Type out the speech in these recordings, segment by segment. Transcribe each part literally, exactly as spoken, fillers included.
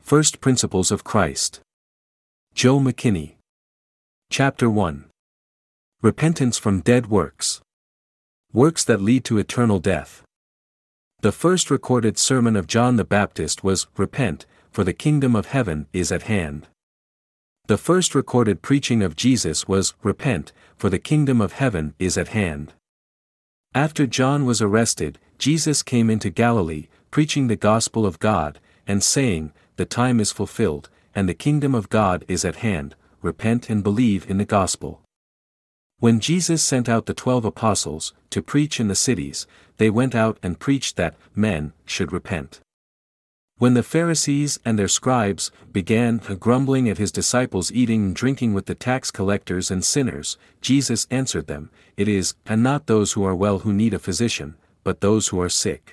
First Principles of Christ. Joe McKinney. Chapter one. Repentance from Dead Works. Works that lead to eternal death. The first recorded sermon of John the Baptist was, "Repent, for the kingdom of heaven is at hand." The first recorded preaching of Jesus was, "Repent, for the kingdom of heaven is at hand." After John was arrested, Jesus came into Galilee, preaching the gospel of God, and saying, "The time is fulfilled, and the kingdom of God is at hand, repent and believe in the gospel." When Jesus sent out the twelve apostles, to preach in the cities, they went out and preached that men should repent. When the Pharisees and their scribes began grumbling at his disciples eating and drinking with the tax collectors and sinners, Jesus answered them, "It is, and not those who are well who need a physician, but those who are sick.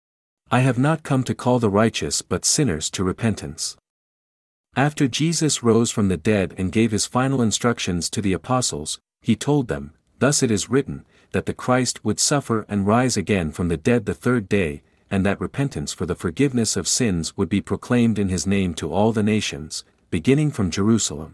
I have not come to call the righteous but sinners to repentance." After Jesus rose from the dead and gave his final instructions to the apostles, he told them, "Thus it is written, that the Christ would suffer and rise again from the dead the third day, and that repentance for the forgiveness of sins would be proclaimed in his name to all the nations, beginning from Jerusalem."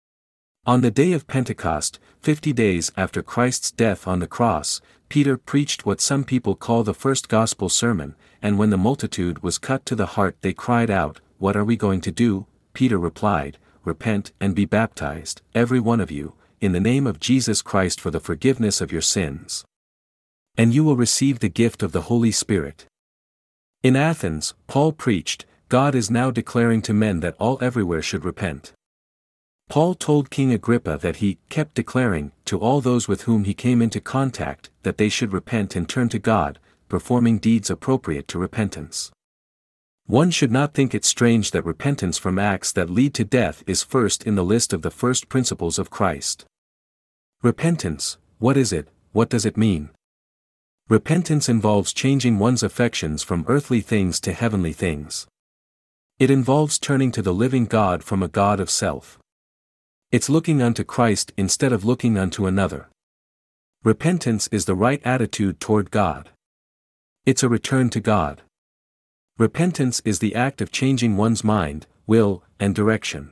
On the day of Pentecost, fifty days after Christ's death on the cross, Peter preached what some people call the first gospel sermon, and when the multitude was cut to the heart they cried out, "What are we going to do?" Peter replied, "Repent and be baptized, every one of you, in the name of Jesus Christ for the forgiveness of your sins. And you will receive the gift of the Holy Spirit." In Athens, Paul preached, "God is now declaring to men that all everywhere should repent." Paul told King Agrippa that he kept declaring, to all those with whom he came into contact, that they should repent and turn to God, performing deeds appropriate to repentance. One should not think it strange that repentance from acts that lead to death is first in the list of the first principles of Christ. Repentance, what is it, what does it mean? Repentance involves changing one's affections from earthly things to heavenly things. It involves turning to the living God from a god of self. It's looking unto Christ instead of looking unto another. Repentance is the right attitude toward God. It's a return to God. Repentance is the act of changing one's mind, will, and direction.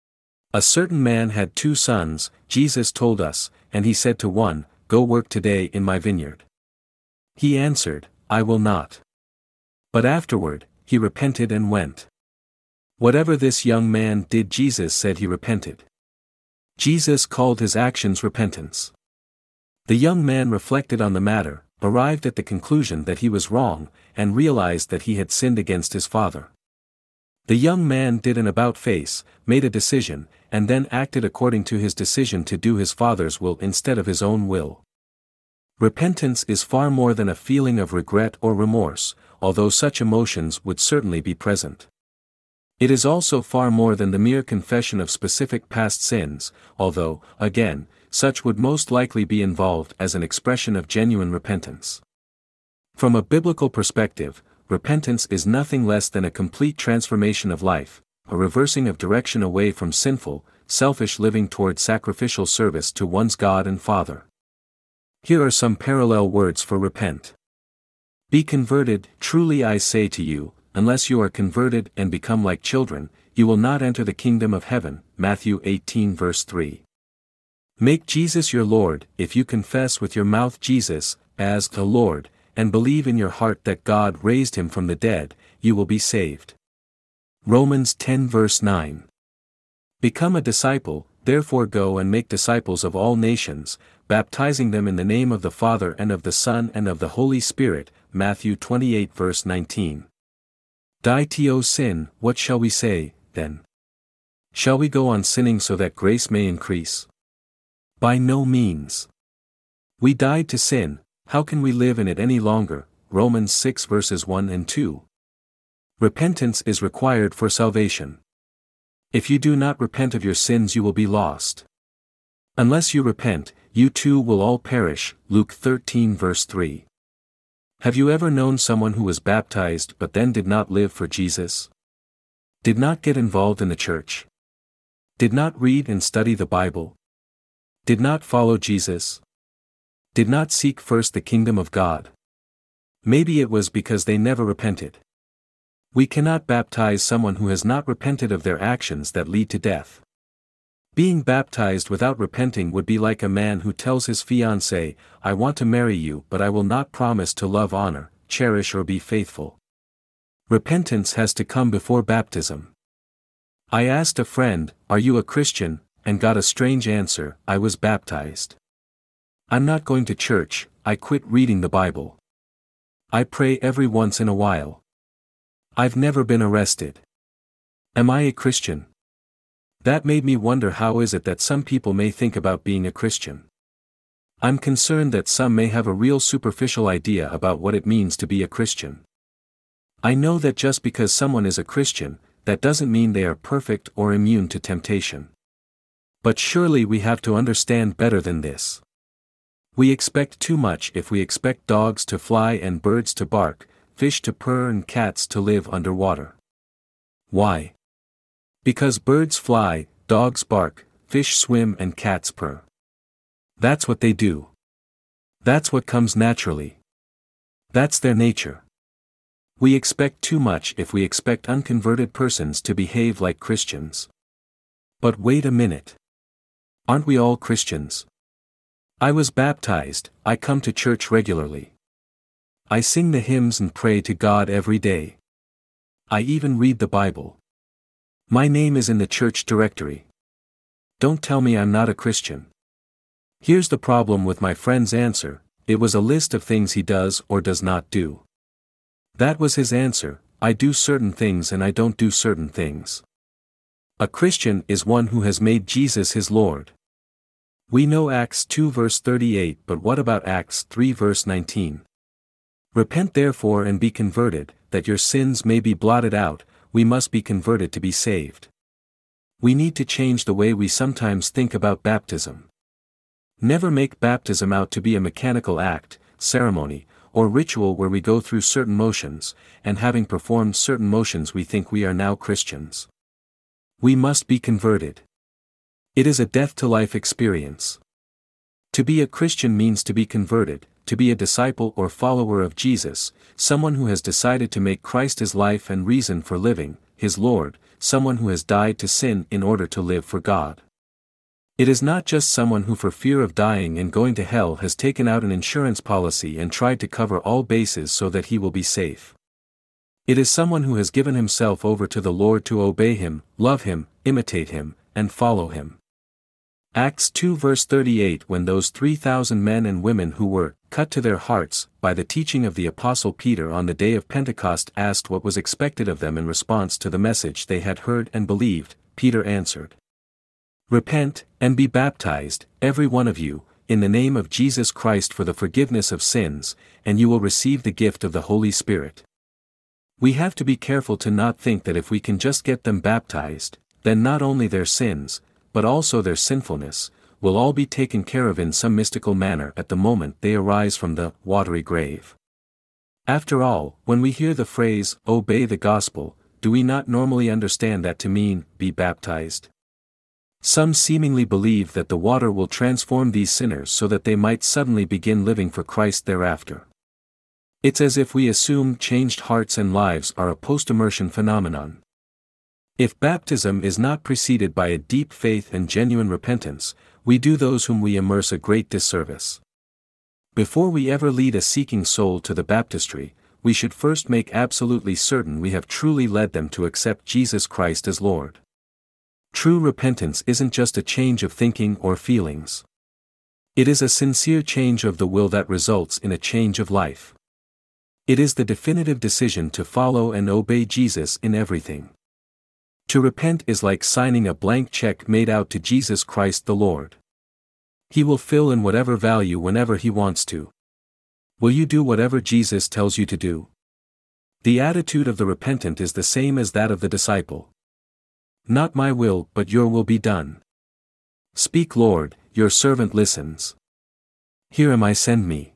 A certain man had two sons, Jesus told us, and he said to one, "Go work today in my vineyard." He answered, "I will not." But afterward, he repented and went. Whatever this young man did, Jesus said he repented. Jesus called his actions repentance. The young man reflected on the matter, arrived at the conclusion that he was wrong, and realized that he had sinned against his father. The young man did an about-face, made a decision, and then acted according to his decision to do his father's will instead of his own will. Repentance is far more than a feeling of regret or remorse, although such emotions would certainly be present. It is also far more than the mere confession of specific past sins, although, again, such would most likely be involved as an expression of genuine repentance. From a biblical perspective, repentance is nothing less than a complete transformation of life, a reversing of direction away from sinful, selfish living toward sacrificial service to one's God and Father. Here are some parallel words for repent. Be converted, truly I say to you, unless you are converted and become like children, you will not enter the kingdom of heaven, Matthew eighteen verse three. Make Jesus your Lord. If you confess with your mouth Jesus, as the Lord, and believe in your heart that God raised him from the dead, you will be saved. Romans ten verse nine. Become a disciple, therefore go and make disciples of all nations, baptizing them in the name of the Father and of the Son and of the Holy Spirit, Matthew twenty-eight verse nineteen. Die to sin, what shall we say, then? Shall we go on sinning so that grace may increase? By no means. We died to sin, how can we live in it any longer? Romans six verses one and two. Repentance is required for salvation. If you do not repent of your sins, you will be lost. Unless you repent, you too will all perish, Luke thirteen verse three. Have you ever known someone who was baptized but then did not live for Jesus? Did not get involved in the church? Did not read and study the Bible? Did not follow Jesus? Did not seek first the kingdom of God? Maybe it was because they never repented. We cannot baptize someone who has not repented of their actions that lead to death. Being baptized without repenting would be like a man who tells his fiancée, "I want to marry you but I will not promise to love, honor, cherish or be faithful." Repentance has to come before baptism. I asked a friend, "Are you a Christian?" and got a strange answer, "I was baptized." I'm not going to church, I quit reading the Bible. I pray every once in a while. I've never been arrested. Am I a Christian? That made me wonder, how is it that some people may think about being a Christian? I'm concerned that some may have a real superficial idea about what it means to be a Christian. I know that just because someone is a Christian, that doesn't mean they are perfect or immune to temptation. But surely we have to understand better than this. We expect too much if we expect dogs to fly and birds to bark, fish to purr and cats to live underwater. Why? Because birds fly, dogs bark, fish swim and cats purr. That's what they do. That's what comes naturally. That's their nature. We expect too much if we expect unconverted persons to behave like Christians. But wait a minute. Aren't we all Christians? I was baptized, I come to church regularly. I sing the hymns and pray to God every day. I even read the Bible. My name is in the church directory. Don't tell me I'm not a Christian. Here's the problem with my friend's answer: it was a list of things he does or does not do. That was his answer: I do certain things and I don't do certain things. A Christian is one who has made Jesus his Lord. We know Acts two verse thirty-eight, but what about Acts three verse nineteen? Repent therefore and be converted, that your sins may be blotted out. We must be converted to be saved. We need to change the way we sometimes think about baptism. Never make baptism out to be a mechanical act, ceremony, or ritual where we go through certain motions, and having performed certain motions we think we are now Christians. We must be converted. It is a death-to-life experience. To be a Christian means to be converted, to be a disciple or follower of Jesus, someone who has decided to make Christ his life and reason for living, his Lord, someone who has died to sin in order to live for God. It is not just someone who, for fear of dying and going to hell, has taken out an insurance policy and tried to cover all bases so that he will be safe. It is someone who has given himself over to the Lord to obey him, love him, imitate him, and follow him. Acts two verse thirty-eight, when those three thousand men and women who were cut to their hearts by the teaching of the Apostle Peter on the day of Pentecost asked what was expected of them in response to the message they had heard and believed, Peter answered, "Repent, and be baptized, every one of you, in the name of Jesus Christ for the forgiveness of sins, and you will receive the gift of the Holy Spirit." We have to be careful to not think that if we can just get them baptized, then not only their sins, but also their sinfulness, will all be taken care of in some mystical manner at the moment they arise from the watery grave. After all, when we hear the phrase, "obey the gospel," do we not normally understand that to mean, be baptized? Some seemingly believe that the water will transform these sinners so that they might suddenly begin living for Christ thereafter. It's as if we assume changed hearts and lives are a post-immersion phenomenon. If baptism is not preceded by a deep faith and genuine repentance, we do those whom we immerse a great disservice. Before we ever lead a seeking soul to the baptistry, we should first make absolutely certain we have truly led them to accept Jesus Christ as Lord. True repentance isn't just a change of thinking or feelings. It is a sincere change of the will that results in a change of life. It is the definitive decision to follow and obey Jesus in everything. To repent is like signing a blank check made out to Jesus Christ the Lord. He will fill in whatever value whenever he wants to. Will you do whatever Jesus tells you to do? The attitude of the repentant is the same as that of the disciple. Not my will, but your will be done. Speak, Lord, your servant listens. Here am I, send me.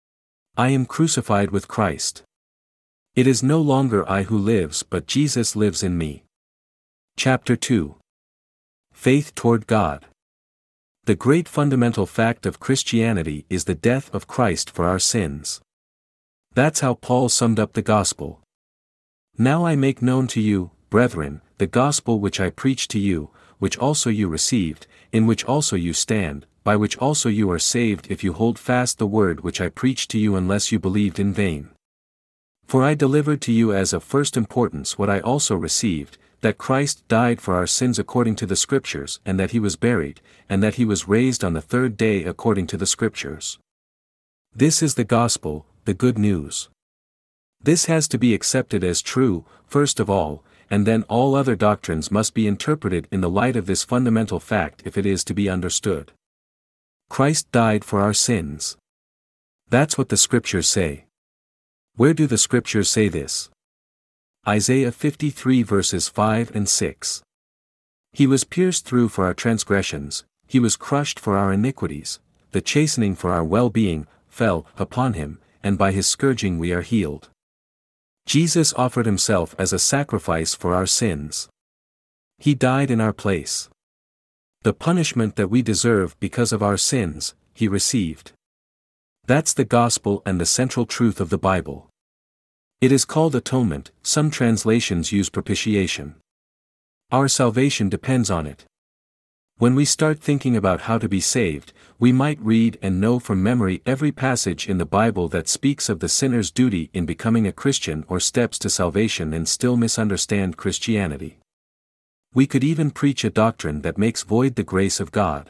I am crucified with Christ. It is no longer I who lives, but Jesus lives in me. Chapter two. Faith toward God. The great fundamental fact of Christianity is the death of Christ for our sins. That's how Paul summed up the gospel. Now I make known to you, brethren, the gospel which I preached to you, which also you received, in which also you stand, by which also you are saved if you hold fast the word which I preached to you, unless you believed in vain. For I delivered to you as of first importance what I also received, that Christ died for our sins according to the Scriptures, and that he was buried, and that he was raised on the third day according to the Scriptures. This is the gospel, the good news. This has to be accepted as true, first of all, and then all other doctrines must be interpreted in the light of this fundamental fact if it is to be understood. Christ died for our sins. That's what the Scriptures say. Where do the Scriptures say this? Isaiah fifty-three verses five and six. He was pierced through for our transgressions, he was crushed for our iniquities, the chastening for our well-being fell upon him, and by his scourging we are healed. Jesus offered himself as a sacrifice for our sins. He died in our place. The punishment that we deserve because of our sins, he received. That's the gospel and the central truth of the Bible. It is called atonement, some translations use propitiation. Our salvation depends on it. When we start thinking about how to be saved, we might read and know from memory every passage in the Bible that speaks of the sinner's duty in becoming a Christian or steps to salvation and still misunderstand Christianity. We could even preach a doctrine that makes void the grace of God.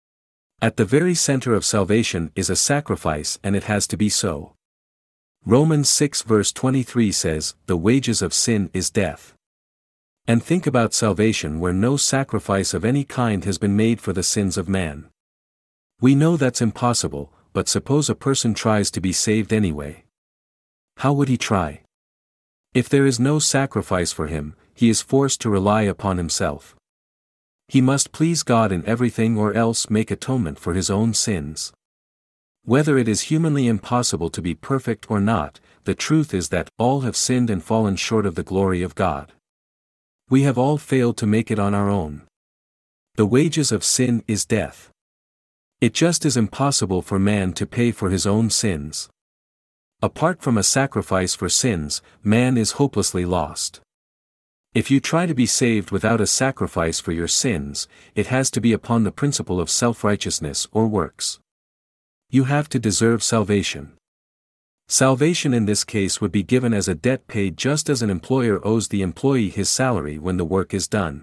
At the very center of salvation is a sacrifice, and it has to be so. Romans six verse twenty-three says, "The wages of sin is death." And think about salvation where no sacrifice of any kind has been made for the sins of man. We know that's impossible, but suppose a person tries to be saved anyway. How would he try? If there is no sacrifice for him, he is forced to rely upon himself. He must please God in everything or else make atonement for his own sins. Whether it is humanly impossible to be perfect or not, the truth is that all have sinned and fallen short of the glory of God. We have all failed to make it on our own. The wages of sin is death. It just is impossible for man to pay for his own sins. Apart from a sacrifice for sins, man is hopelessly lost. If you try to be saved without a sacrifice for your sins, it has to be upon the principle of self-righteousness or works. You have to deserve salvation. Salvation in this case would be given as a debt paid just as an employer owes the employee his salary when the work is done.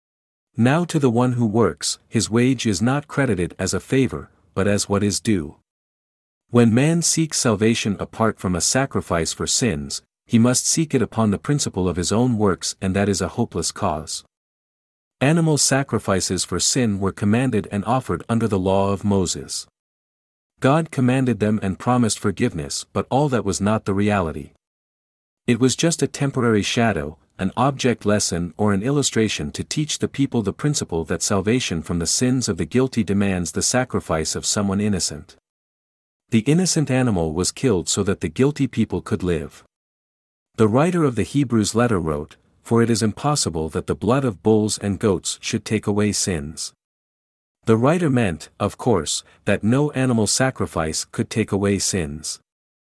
Now to the one who works, his wage is not credited as a favor, but as what is due. When man seeks salvation apart from a sacrifice for sins, he must seek it upon the principle of his own works, and that is a hopeless cause. Animal sacrifices for sin were commanded and offered under the law of Moses. God commanded them and promised forgiveness, but all that was not the reality. It was just a temporary shadow, an object lesson or an illustration to teach the people the principle that salvation from the sins of the guilty demands the sacrifice of someone innocent. The innocent animal was killed so that the guilty people could live. The writer of the Hebrews letter wrote, "For it is impossible that the blood of bulls and goats should take away sins." The writer meant, of course, that no animal sacrifice could take away sins.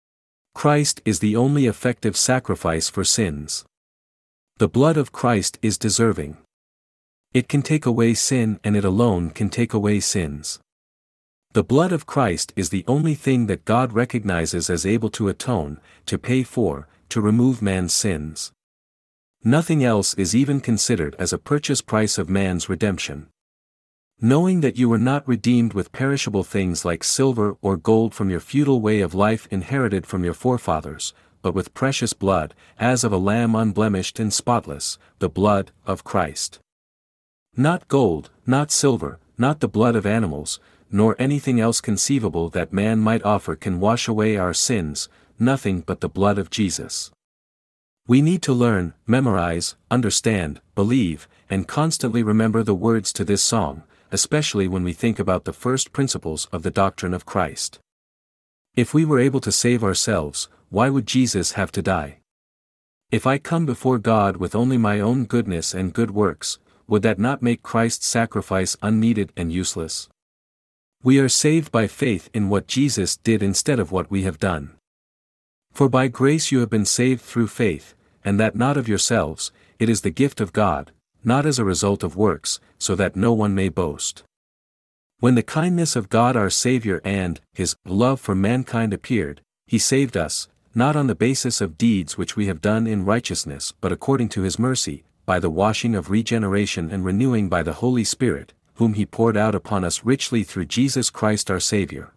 Christ is the only effective sacrifice for sins. The blood of Christ is deserving. It can take away sin, and it alone can take away sins. The blood of Christ is the only thing that God recognizes as able to atone, to pay for, to remove man's sins. Nothing else is even considered as a purchase price of man's redemption. Knowing that you were not redeemed with perishable things like silver or gold from your feudal way of life inherited from your forefathers, but with precious blood, as of a lamb unblemished and spotless, the blood of Christ. Not gold, not silver, not the blood of animals, nor anything else conceivable that man might offer can wash away our sins, nothing but the blood of Jesus. We need to learn, memorize, understand, believe, and constantly remember the words to this song, especially when we think about the first principles of the doctrine of Christ. If we were able to save ourselves, why would Jesus have to die? If I come before God with only my own goodness and good works, would that not make Christ's sacrifice unneeded and useless? We are saved by faith in what Jesus did instead of what we have done. For by grace you have been saved through faith, and that not of yourselves, it is the gift of God, not as a result of works, so that no one may boast. When the kindness of God our Savior and His love for mankind appeared, He saved us, not on the basis of deeds which we have done in righteousness but according to His mercy, by the washing of regeneration and renewing by the Holy Spirit, whom He poured out upon us richly through Jesus Christ our Savior.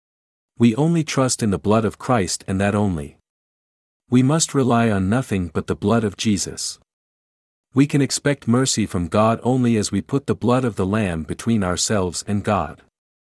We only trust in the blood of Christ and that only. We must rely on nothing but the blood of Jesus. We can expect mercy from God only as we put the blood of the Lamb between ourselves and God.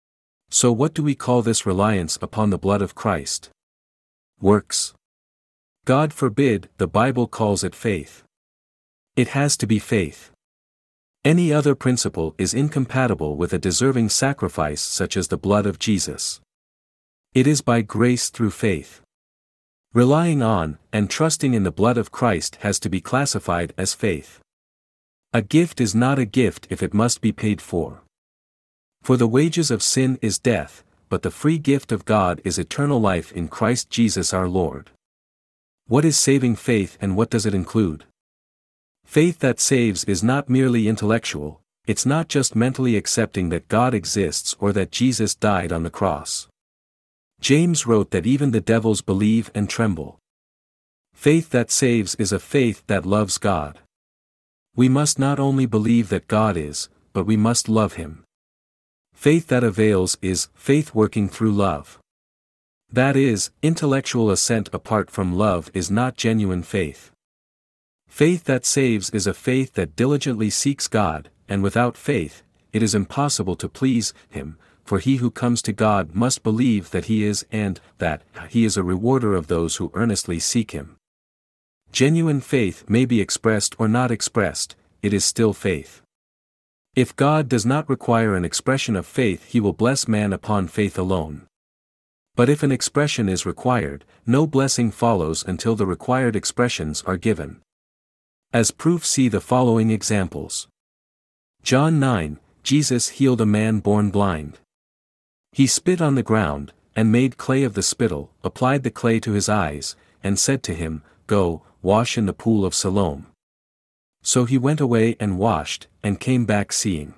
So what do we call this reliance upon the blood of Christ? Works? God forbid, the Bible calls it faith. It has to be faith. Any other principle is incompatible with a deserving sacrifice such as the blood of Jesus. It is by grace through faith. Relying on, and trusting in the blood of Christ has to be classified as faith. A gift is not a gift if it must be paid for. For the wages of sin is death, but the free gift of God is eternal life in Christ Jesus our Lord. What is saving faith and what does it include? Faith that saves is not merely intellectual, it's not just mentally accepting that God exists or that Jesus died on the cross. James wrote that even the devils believe and tremble. Faith that saves is a faith that loves God. We must not only believe that God is, but we must love Him. Faith that avails is faith working through love. That is, intellectual assent apart from love is not genuine faith. Faith that saves is a faith that diligently seeks God, and without faith, it is impossible to please Him, for he who comes to God must believe that He is and that He is a rewarder of those who earnestly seek Him. Genuine faith may be expressed or not expressed, it is still faith. If God does not require an expression of faith, He will bless man upon faith alone. But if an expression is required, no blessing follows until the required expressions are given. As proof, see the following examples. John nine, Jesus healed a man born blind. He spit on the ground, and made clay of the spittle, applied the clay to his eyes, and said to him, "Go, wash in the pool of Siloam." So he went away and washed, and came back seeing.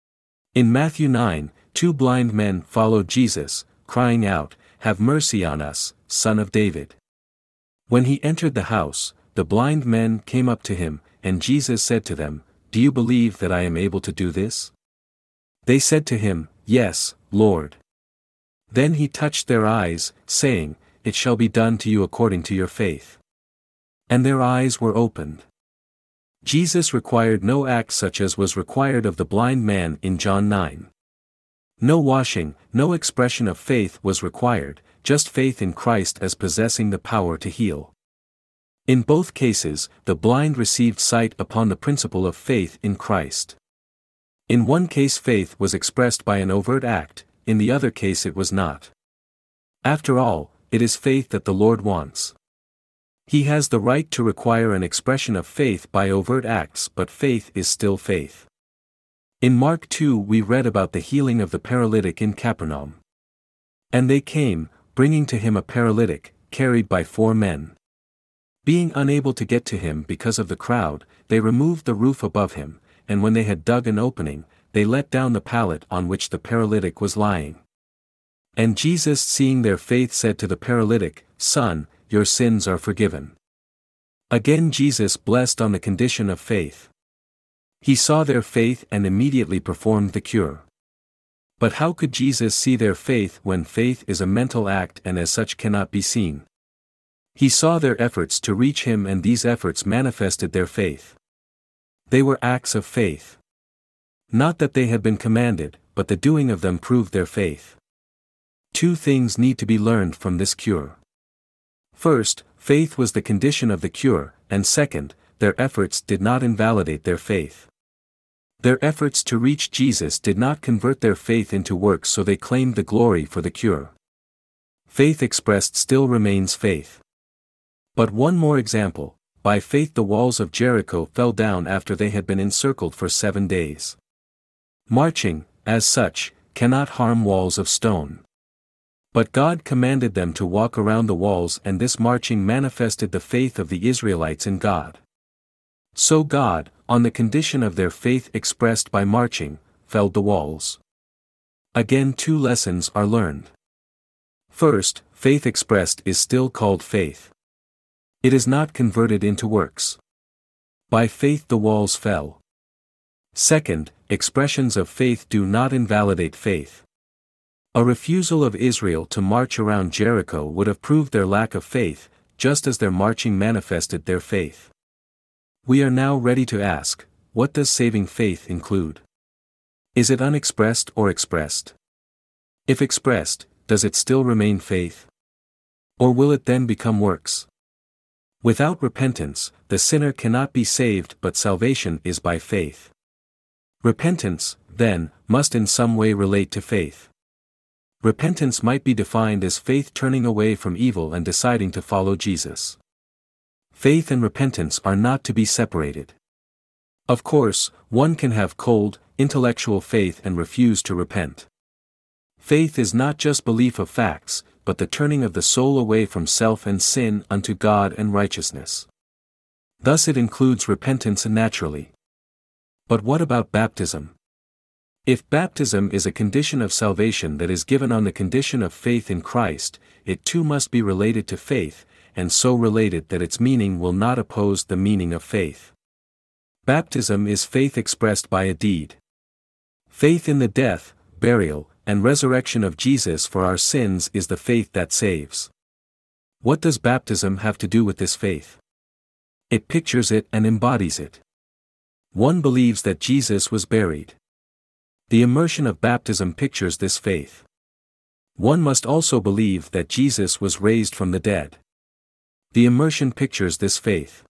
In Matthew nine, two blind men followed Jesus, crying out, "Have mercy on us, Son of David." When he entered the house, the blind men came up to him, and Jesus said to them, "Do you believe that I am able to do this?" They said to him, "Yes, Lord." Then he touched their eyes, saying, "It shall be done to you according to your faith." And their eyes were opened. Jesus required no act such as was required of the blind man in John nine. No washing, no expression of faith was required, just faith in Christ as possessing the power to heal. In both cases, the blind received sight upon the principle of faith in Christ. In one case faith was expressed by an overt act, in the other case it was not. After all, it is faith that the Lord wants. He has the right to require an expression of faith by overt acts, but faith is still faith. In Mark two we read about the healing of the paralytic in Capernaum. And they came, bringing to him a paralytic, carried by four men. Being unable to get to him because of the crowd, they removed the roof above him, and when they had dug an opening, they let down the pallet on which the paralytic was lying. And Jesus, seeing their faith, said to the paralytic, "Son, your sins are forgiven." Again Jesus blessed on the condition of faith. He saw their faith and immediately performed the cure. But how could Jesus see their faith when faith is a mental act and as such cannot be seen? He saw their efforts to reach Him, and these efforts manifested their faith. They were acts of faith. Not that they had been commanded, but the doing of them proved their faith. Two things need to be learned from this cure. First, faith was the condition of the cure, and second, their efforts did not invalidate their faith. Their efforts to reach Jesus did not convert their faith into works, so they claimed the glory for the cure. Faith expressed still remains faith. But one more example: by faith the walls of Jericho fell down after they had been encircled for seven days. Marching, as such, cannot harm walls of stone. But God commanded them to walk around the walls, and this marching manifested the faith of the Israelites in God. So God, on the condition of their faith expressed by marching, felled the walls. Again, two lessons are learned. First, faith expressed is still called faith. It is not converted into works. By faith the walls fell. Second, expressions of faith do not invalidate faith. A refusal of Israel to march around Jericho would have proved their lack of faith, just as their marching manifested their faith. We are now ready to ask, what does saving faith include? Is it unexpressed or expressed? If expressed, does it still remain faith? Or will it then become works? Without repentance, the sinner cannot be saved, but salvation is by faith. Repentance, then, must in some way relate to faith. Repentance might be defined as faith turning away from evil and deciding to follow Jesus. Faith and repentance are not to be separated. Of course, one can have cold, intellectual faith and refuse to repent. Faith is not just belief of facts, but the turning of the soul away from self and sin unto God and righteousness. Thus it includes repentance naturally. But what about baptism? If baptism is a condition of salvation that is given on the condition of faith in Christ, it too must be related to faith, and so related that its meaning will not oppose the meaning of faith. Baptism is faith expressed by a deed. Faith in the death, burial, and resurrection of Jesus for our sins is the faith that saves. What does baptism have to do with this faith? It pictures it and embodies it. One believes that Jesus was buried. The immersion of baptism pictures this faith. One must also believe that Jesus was raised from the dead. The immersion pictures this faith.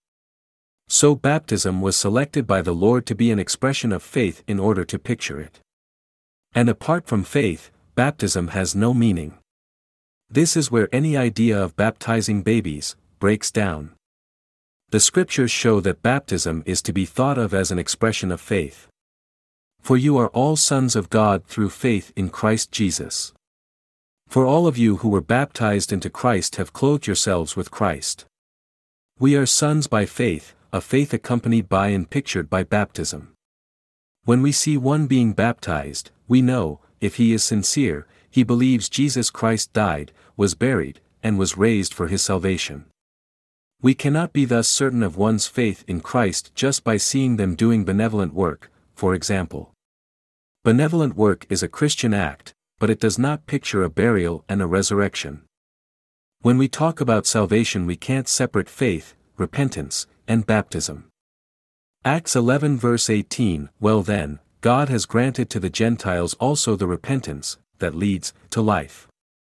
So baptism was selected by the Lord to be an expression of faith in order to picture it. And apart from faith, baptism has no meaning. This is where any idea of baptizing babies breaks down. The scriptures show that baptism is to be thought of as an expression of faith. For you are all sons of God through faith in Christ Jesus. For all of you who were baptized into Christ have clothed yourselves with Christ. We are sons by faith, a faith accompanied by and pictured by baptism. When we see one being baptized, we know, if he is sincere, he believes Jesus Christ died, was buried, and was raised for his salvation. We cannot be thus certain of one's faith in Christ just by seeing them doing benevolent work, for example. Benevolent work is a Christian act, but it does not picture a burial and a resurrection. When we talk about salvation, we can't separate faith, repentance, and baptism. Acts eleven verse eighteen, well then, God has granted to the Gentiles also the repentance that leads to life.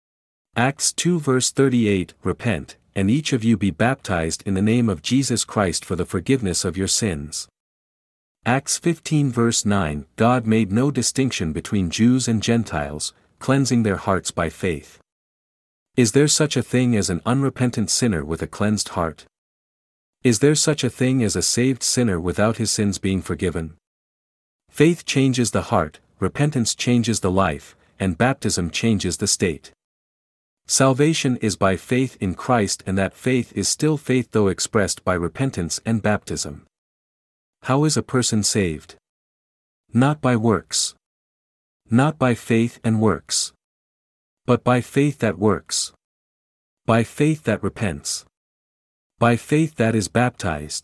Acts two verse thirty-eight, repent, and each of you be baptized in the name of Jesus Christ for the forgiveness of your sins. Acts fifteen verse nine, God made no distinction between Jews and Gentiles, cleansing their hearts by faith. Is there such a thing as an unrepentant sinner with a cleansed heart? Is there such a thing as a saved sinner without his sins being forgiven? Faith changes the heart, repentance changes the life, and baptism changes the state. Salvation is by faith in Christ, and that faith is still faith though expressed by repentance and baptism. How is a person saved? Not by works. Not by faith and works. But by faith that works. By faith that repents. By faith that is baptized.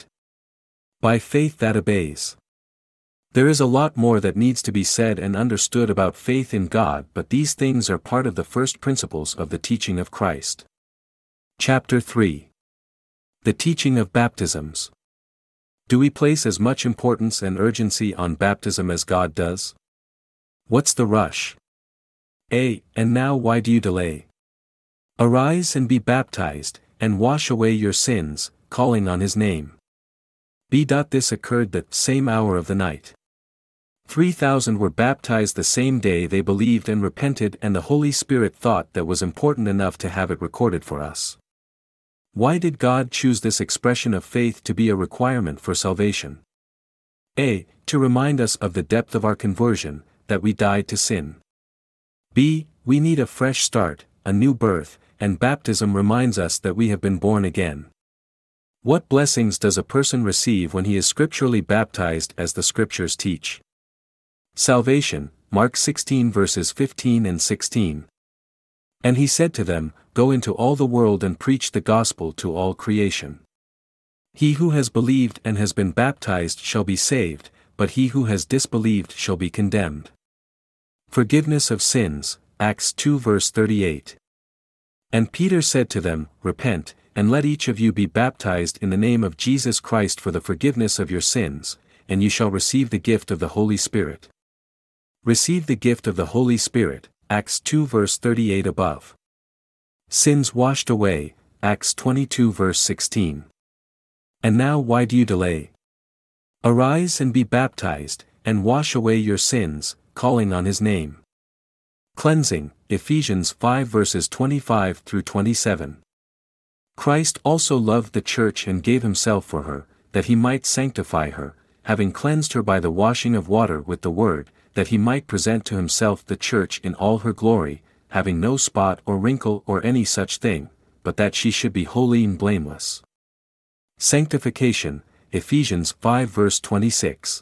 By faith that obeys. There is a lot more that needs to be said and understood about faith in God, but these things are part of the first principles of the teaching of Christ. Chapter three. The teaching of baptisms. Do we place as much importance and urgency on baptism as God does? What's the rush? A. And now why do you delay? Arise and be baptized, and wash away your sins, calling on his name. B. This occurred the same hour of the night. Three thousand were baptized the same day they believed and repented, and the Holy Spirit thought that was important enough to have it recorded for us. Why did God choose this expression of faith to be a requirement for salvation? A. To remind us of the depth of our conversion, that we died to sin. B. We need a fresh start, a new birth, and baptism reminds us that we have been born again. What blessings does a person receive when he is scripturally baptized as the scriptures teach? Salvation, Mark sixteen verses fifteen and sixteen. And he said to them, Go into all the world and preach the gospel to all creation. He who has believed and has been baptized shall be saved, but he who has disbelieved shall be condemned. Forgiveness of sins, Acts two verse thirty-eight. And Peter said to them, Repent, and let each of you be baptized in the name of Jesus Christ for the forgiveness of your sins, and you shall receive the gift of the Holy Spirit. Receive the gift of the Holy Spirit, Acts two verse thirty-eight above. Sins washed away, Acts twenty-two verse sixteen. And now why do you delay? Arise and be baptized, and wash away your sins, calling on his name. Cleansing, Ephesians five verses twenty-five through twenty-seven. Christ also loved the church and gave himself for her, that he might sanctify her, having cleansed her by the washing of water with the word, that he might present to himself the church in all her glory, having no spot or wrinkle or any such thing, but that she should be holy and blameless. Sanctification, Ephesians five verse twenty-six.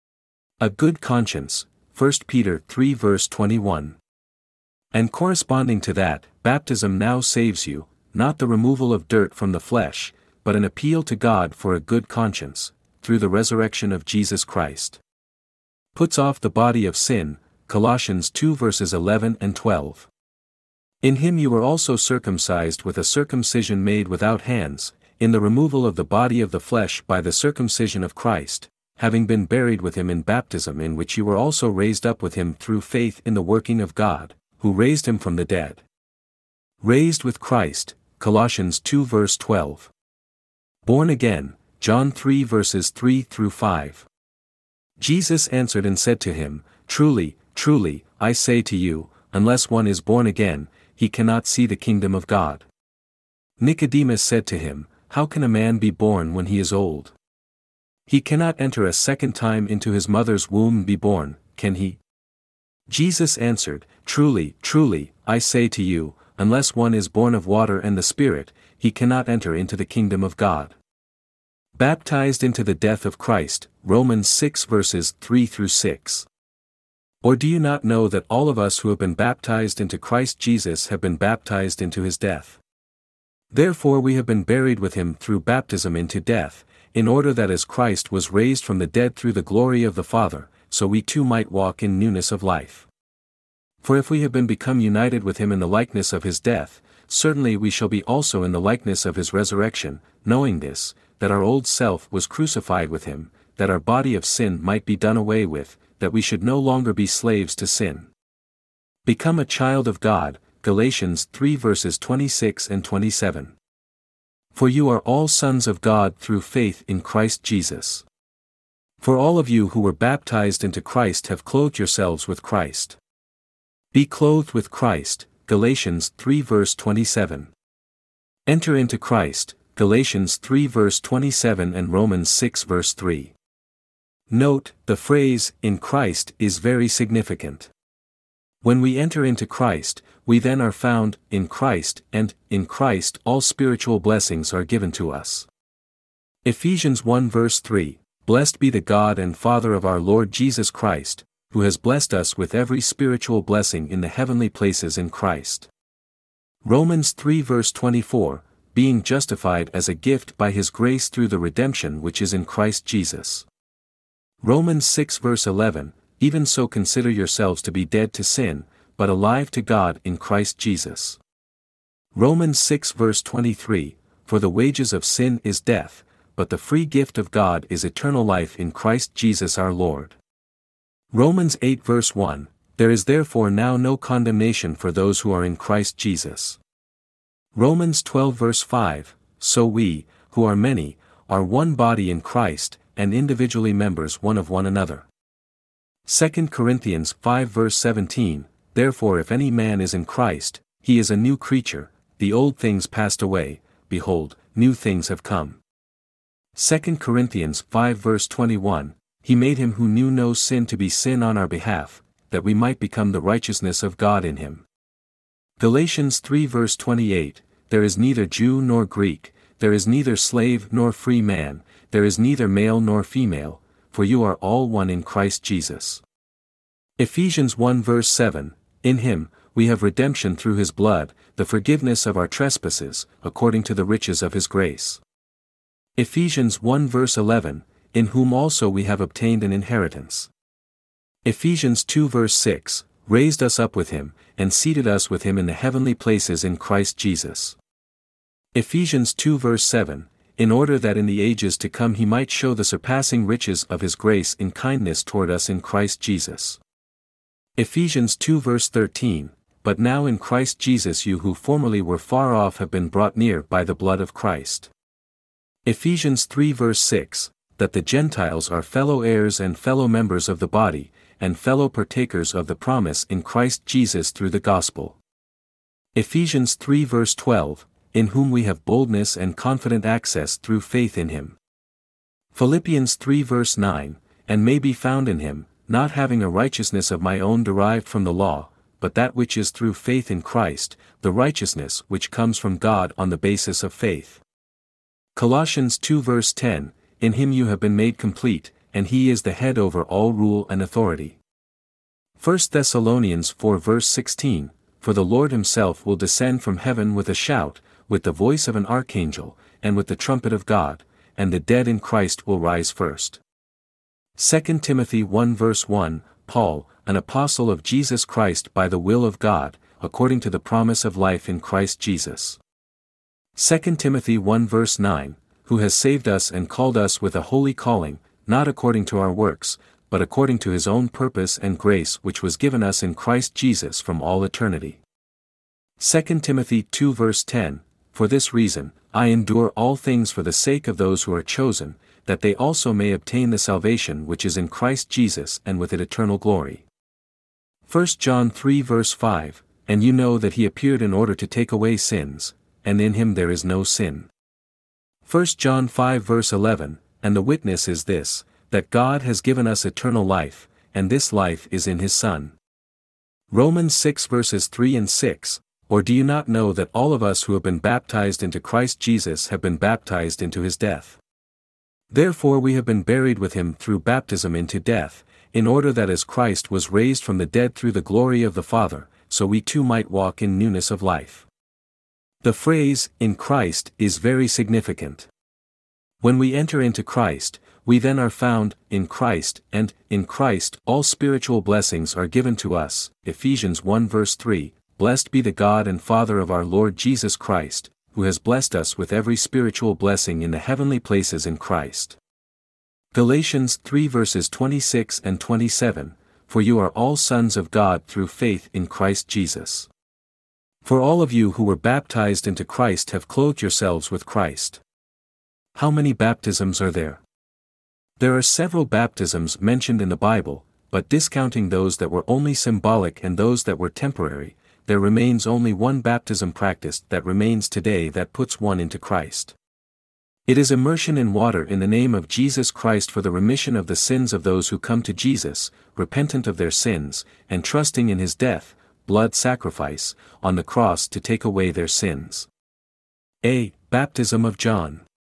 A good conscience, First Peter three verse twenty-one. And corresponding to that, baptism now saves you, not the removal of dirt from the flesh, but an appeal to God for a good conscience, through the resurrection of Jesus Christ. Puts off the body of sin, Colossians two verses eleven and twelve. In him you were also circumcised with a circumcision made without hands, in the removal of the body of the flesh by the circumcision of Christ, having been buried with him in baptism, in which you were also raised up with him through faith in the working of God, who raised him from the dead. Raised with Christ, Colossians two verse twelve. Born again, John three verses three through five. Jesus answered and said to him, Truly, truly, I say to you, unless one is born again, he cannot see the kingdom of God. Nicodemus said to him, How can a man be born when he is old? He cannot enter a second time into his mother's womb and be born, can he? Jesus answered, Truly, truly, I say to you, unless one is born of water and the Spirit, he cannot enter into the kingdom of God. Baptized into the death of Christ, Romans six verses three through six. Or do you not know that all of us who have been baptized into Christ Jesus have been baptized into his death? Therefore we have been buried with him through baptism into death, in order that as Christ was raised from the dead through the glory of the Father, so we too might walk in newness of life. For if we have been become united with him in the likeness of his death, certainly we shall be also in the likeness of his resurrection, knowing this, that our old self was crucified with him, that our body of sin might be done away with, that we should no longer be slaves to sin. Become a child of God, Galatians three verses twenty-six and twenty-seven. For you are all sons of God through faith in Christ Jesus. For all of you who were baptized into Christ have clothed yourselves with Christ. Be clothed with Christ, Galatians three verse twenty-seven. Enter into Christ, Galatians three verse twenty-seven and Romans six verse three. Note, the phrase, in Christ, is very significant. When we enter into Christ, we then are found, in Christ, and, in Christ all spiritual blessings are given to us. Ephesians one verse three, Blessed be the God and Father of our Lord Jesus Christ, who has blessed us with every spiritual blessing in the heavenly places in Christ. Romans three verse twenty-four, Being justified as a gift by his grace through the redemption which is in Christ Jesus. Romans six verse eleven, Even so consider yourselves to be dead to sin, but alive to God in Christ Jesus. Romans six verse twenty-three, For the wages of sin is death, but the free gift of God is eternal life in Christ Jesus our Lord. Romans eight verse one, There is therefore now no condemnation for those who are in Christ Jesus. Romans twelve verse five, So we, who are many, are one body in Christ, and individually members one of one another. Second Corinthians five verse seventeen, Therefore if any man is in Christ, he is a new creature, the old things passed away, behold, new things have come. Second Corinthians five verse twenty-one, He made him who knew no sin to be sin on our behalf, that we might become the righteousness of God in him. Galatians three verse twenty-eight, There is neither Jew nor Greek, there is neither slave nor free man, there is neither male nor female, for you are all one in Christ Jesus. Ephesians one verse seven, In him, we have redemption through his blood, the forgiveness of our trespasses, according to the riches of his grace. Ephesians one verse eleven, In whom also we have obtained an inheritance. Ephesians two verse six, Raised us up with him, and seated us with him in the heavenly places in Christ Jesus. Ephesians two verse seven, In order that in the ages to come he might show the surpassing riches of his grace in kindness toward us in Christ Jesus. Ephesians two verse thirteen, But now in Christ Jesus you who formerly were far off have been brought near by the blood of Christ. Ephesians three verse six, That the Gentiles are fellow heirs and fellow members of the body, and fellow partakers of the promise in Christ Jesus through the gospel. Ephesians three verse twelve, In whom we have boldness and confident access through faith in him. Philippians three verse nine, And may be found in him, not having a righteousness of my own derived from the law, but that which is through faith in Christ, the righteousness which comes from God on the basis of faith. Colossians two verse ten, In him you have been made complete, and he is the head over all rule and authority. First Thessalonians four verse sixteen, For the Lord himself will descend from heaven with a shout, with the voice of an archangel, and with the trumpet of God, and the dead in Christ will rise first. Second Timothy one verse one, Paul, an apostle of Jesus Christ by the will of God, according to the promise of life in Christ Jesus. Second Timothy one verse nine, Who has saved us and called us with a holy calling, not according to our works, but according to his own purpose and grace which was given us in Christ Jesus from all eternity. Second Timothy two verse ten, For this reason, I endure all things for the sake of those who are chosen, that they also may obtain the salvation which is in Christ Jesus and with it eternal glory. First John three verse five, And you know that he appeared in order to take away sins, and in him there is no sin. First John five verse eleven, And the witness is this, that God has given us eternal life, and this life is in his Son. Romans six verses three and six, Or do you not know that all of us who have been baptized into Christ Jesus have been baptized into his death? Therefore we have been buried with him through baptism into death, in order that as Christ was raised from the dead through the glory of the Father, so we too might walk in newness of life. The phrase, in Christ, is very significant. When we enter into Christ, we then are found, in Christ, and, in Christ, all spiritual blessings are given to us, Ephesians one verse three, Blessed be the God and Father of our Lord Jesus Christ, who has blessed us with every spiritual blessing in the heavenly places in Christ. Galatians three verses twenty-six and twenty-seven, For you are all sons of God through faith in Christ Jesus. For all of you who were baptized into Christ have clothed yourselves with Christ. How many baptisms are there? There are several baptisms mentioned in the Bible, but discounting those that were only symbolic and those that were temporary, there remains only one baptism practiced that remains today that puts one into Christ. It is immersion in water in the name of Jesus Christ for the remission of the sins of those who come to Jesus, repentant of their sins, and trusting in his death, blood sacrifice, on the cross to take away their sins. A. Baptism of John.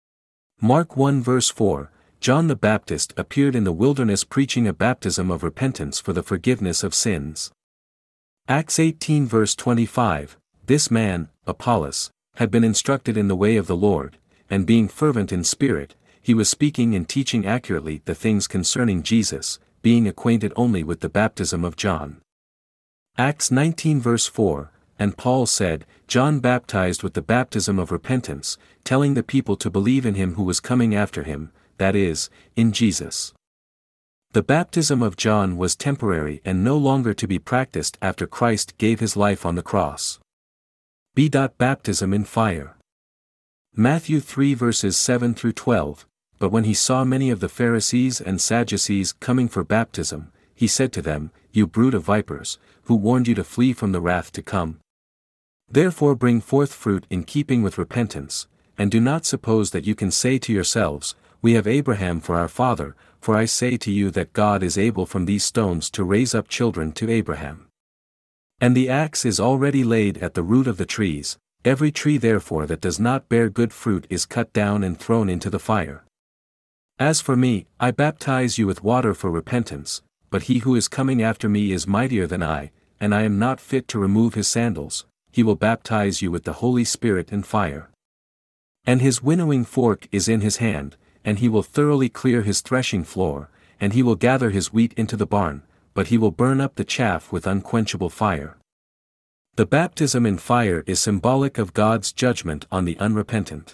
Mark one verse four, John the Baptist appeared in the wilderness preaching a baptism of repentance for the forgiveness of sins. Acts eighteen verse twenty-five, This man, Apollos, had been instructed in the way of the Lord, and being fervent in spirit, he was speaking and teaching accurately the things concerning Jesus, being acquainted only with the baptism of John. Acts nineteen verse four, And Paul said, John baptized with the baptism of repentance, telling the people to believe in him who was coming after him, that is, in Jesus. The baptism of John was temporary and no longer to be practiced after Christ gave his life on the cross. B. Baptism in fire. Matthew three verses seven through twelve, But when he saw many of the Pharisees and Sadducees coming for baptism, he said to them, You brood of vipers, who warned you to flee from the wrath to come? Therefore bring forth fruit in keeping with repentance, and do not suppose that you can say to yourselves, We have Abraham for our father, for I say to you that God is able from these stones to raise up children to Abraham. And the axe is already laid at the root of the trees, every tree therefore that does not bear good fruit is cut down and thrown into the fire. As for me, I baptize you with water for repentance, but he who is coming after me is mightier than I, and I am not fit to remove his sandals. He will baptize you with the Holy Spirit and fire. And his winnowing fork is in his hand, and he will thoroughly clear his threshing floor, and he will gather his wheat into the barn, but he will burn up the chaff with unquenchable fire. The baptism in fire is symbolic of God's judgment on the unrepentant.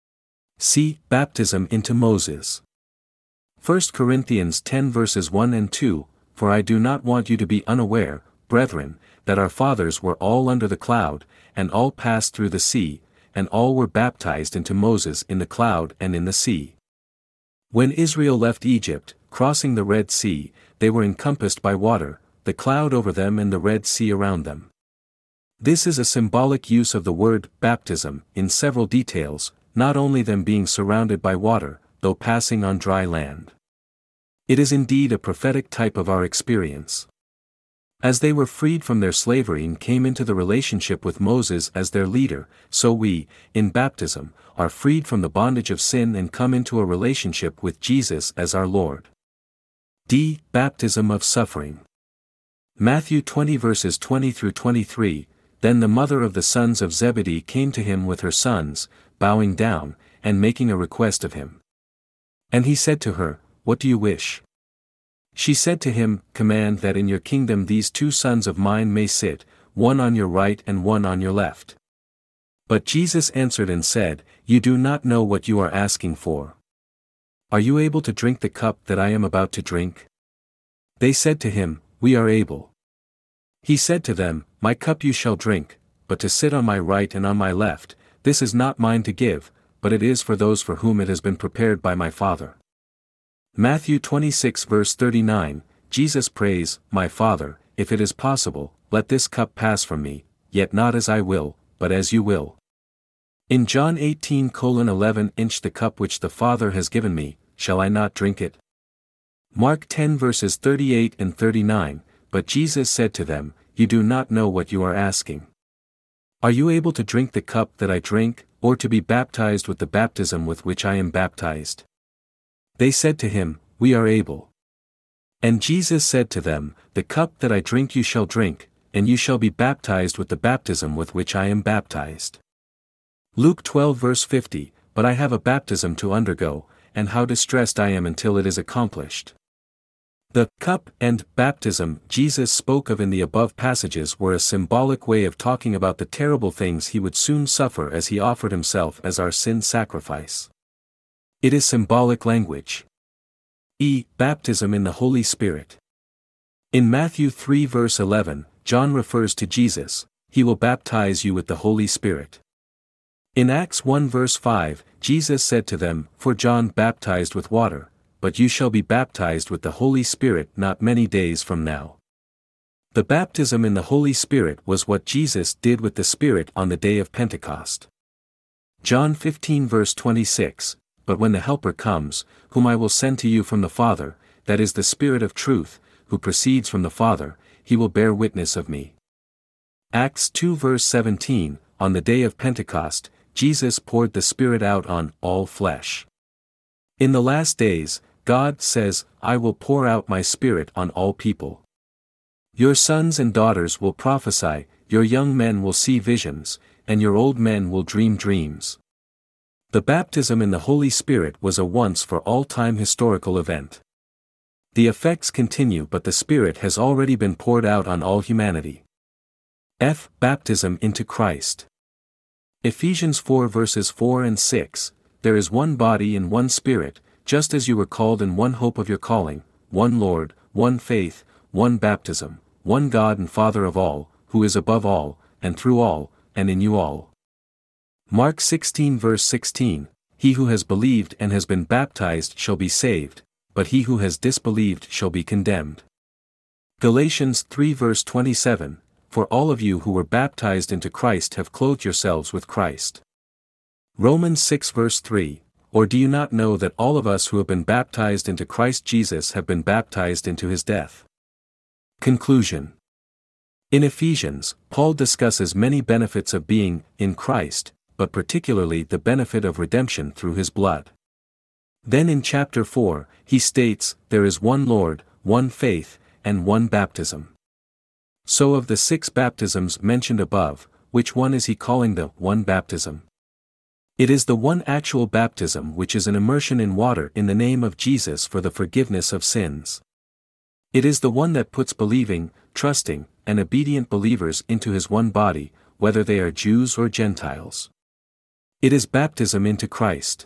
See, baptism into Moses. First Corinthians ten verses one and two, For I do not want you to be unaware, brethren, that our fathers were all under the cloud, and all passed through the sea, and all were baptized into Moses in the cloud and in the sea. When Israel left Egypt, crossing the Red Sea, they were encompassed by water, the cloud over them and the Red Sea around them. This is a symbolic use of the word baptism in several details, not only them being surrounded by water, though passing on dry land. It is indeed a prophetic type of our experience. As they were freed from their slavery and came into the relationship with Moses as their leader, so we, in baptism, are freed from the bondage of sin and come into a relationship with Jesus as our Lord. D. Baptism of suffering. Matthew twenty verses twenty through twenty-three, Then the mother of the sons of Zebedee came to him with her sons, bowing down, and making a request of him. And he said to her, What do you wish? She said to him, Command that in your kingdom these two sons of mine may sit, one on your right and one on your left. But Jesus answered and said, You do not know what you are asking for. Are you able to drink the cup that I am about to drink? They said to him, We are able. He said to them, My cup you shall drink, but to sit on my right and on my left, this is not mine to give, but it is for those for whom it has been prepared by my Father. Matthew twenty-six verse thirty-nine, Jesus prays, My Father, if it is possible, let this cup pass from me, yet not as I will, but as you will. In John eighteen eleven, Inch the cup which the Father has given me, shall I not drink it? Mark ten verses thirty-eight and thirty-nine, But Jesus said to them, You do not know what you are asking. Are you able to drink the cup that I drink, or to be baptized with the baptism with which I am baptized? They said to him, We are able. And Jesus said to them, The cup that I drink you shall drink, and you shall be baptized with the baptism with which I am baptized. Luke twelve verse fifty, But I have a baptism to undergo, and how distressed I am until it is accomplished. The cup and baptism Jesus spoke of in the above passages were a symbolic way of talking about the terrible things he would soon suffer as he offered himself as our sin sacrifice. It is symbolic language. E. Baptism in the Holy Spirit. In Matthew three verse eleven, John refers to Jesus, He will baptize you with the Holy Spirit. In Acts one verse five, Jesus said to them, For John baptized with water, but you shall be baptized with the Holy Spirit not many days from now. The baptism in the Holy Spirit was what Jesus did with the Spirit on the day of Pentecost. John fifteen verse twenty-six, But when the Helper comes, whom I will send to you from the Father, that is the Spirit of truth, who proceeds from the Father, he will bear witness of me. Acts two verse seventeen, On the day of Pentecost, Jesus poured the Spirit out on all flesh. In the last days, God says, I will pour out my Spirit on all people. Your sons and daughters will prophesy, your young men will see visions, and your old men will dream dreams. The baptism in the Holy Spirit was a once-for-all-time historical event. The effects continue, but the Spirit has already been poured out on all humanity. F. Baptism into Christ. Ephesians four verses four and six, There is one body and one Spirit, just as you were called in one hope of your calling, one Lord, one faith, one baptism, one God and Father of all, who is above all, and through all, and in you all. Mark sixteen verse sixteen, He who has believed and has been baptized shall be saved, but he who has disbelieved shall be condemned. Galatians three verse twenty-seven, For all of you who were baptized into Christ have clothed yourselves with Christ. Romans six verse three, Or do you not know that all of us who have been baptized into Christ Jesus have been baptized into his death? Conclusion. In Ephesians, Paul discusses many benefits of being in Christ, but particularly the benefit of redemption through his blood. Then in chapter four, he states, "There is one Lord, one faith, and one baptism." So of the six baptisms mentioned above, which one is he calling the one baptism? It is the one actual baptism, which is an immersion in water in the name of Jesus for the forgiveness of sins. It is the one that puts believing, trusting, and obedient believers into his one body, whether they are Jews or Gentiles. It is baptism into Christ.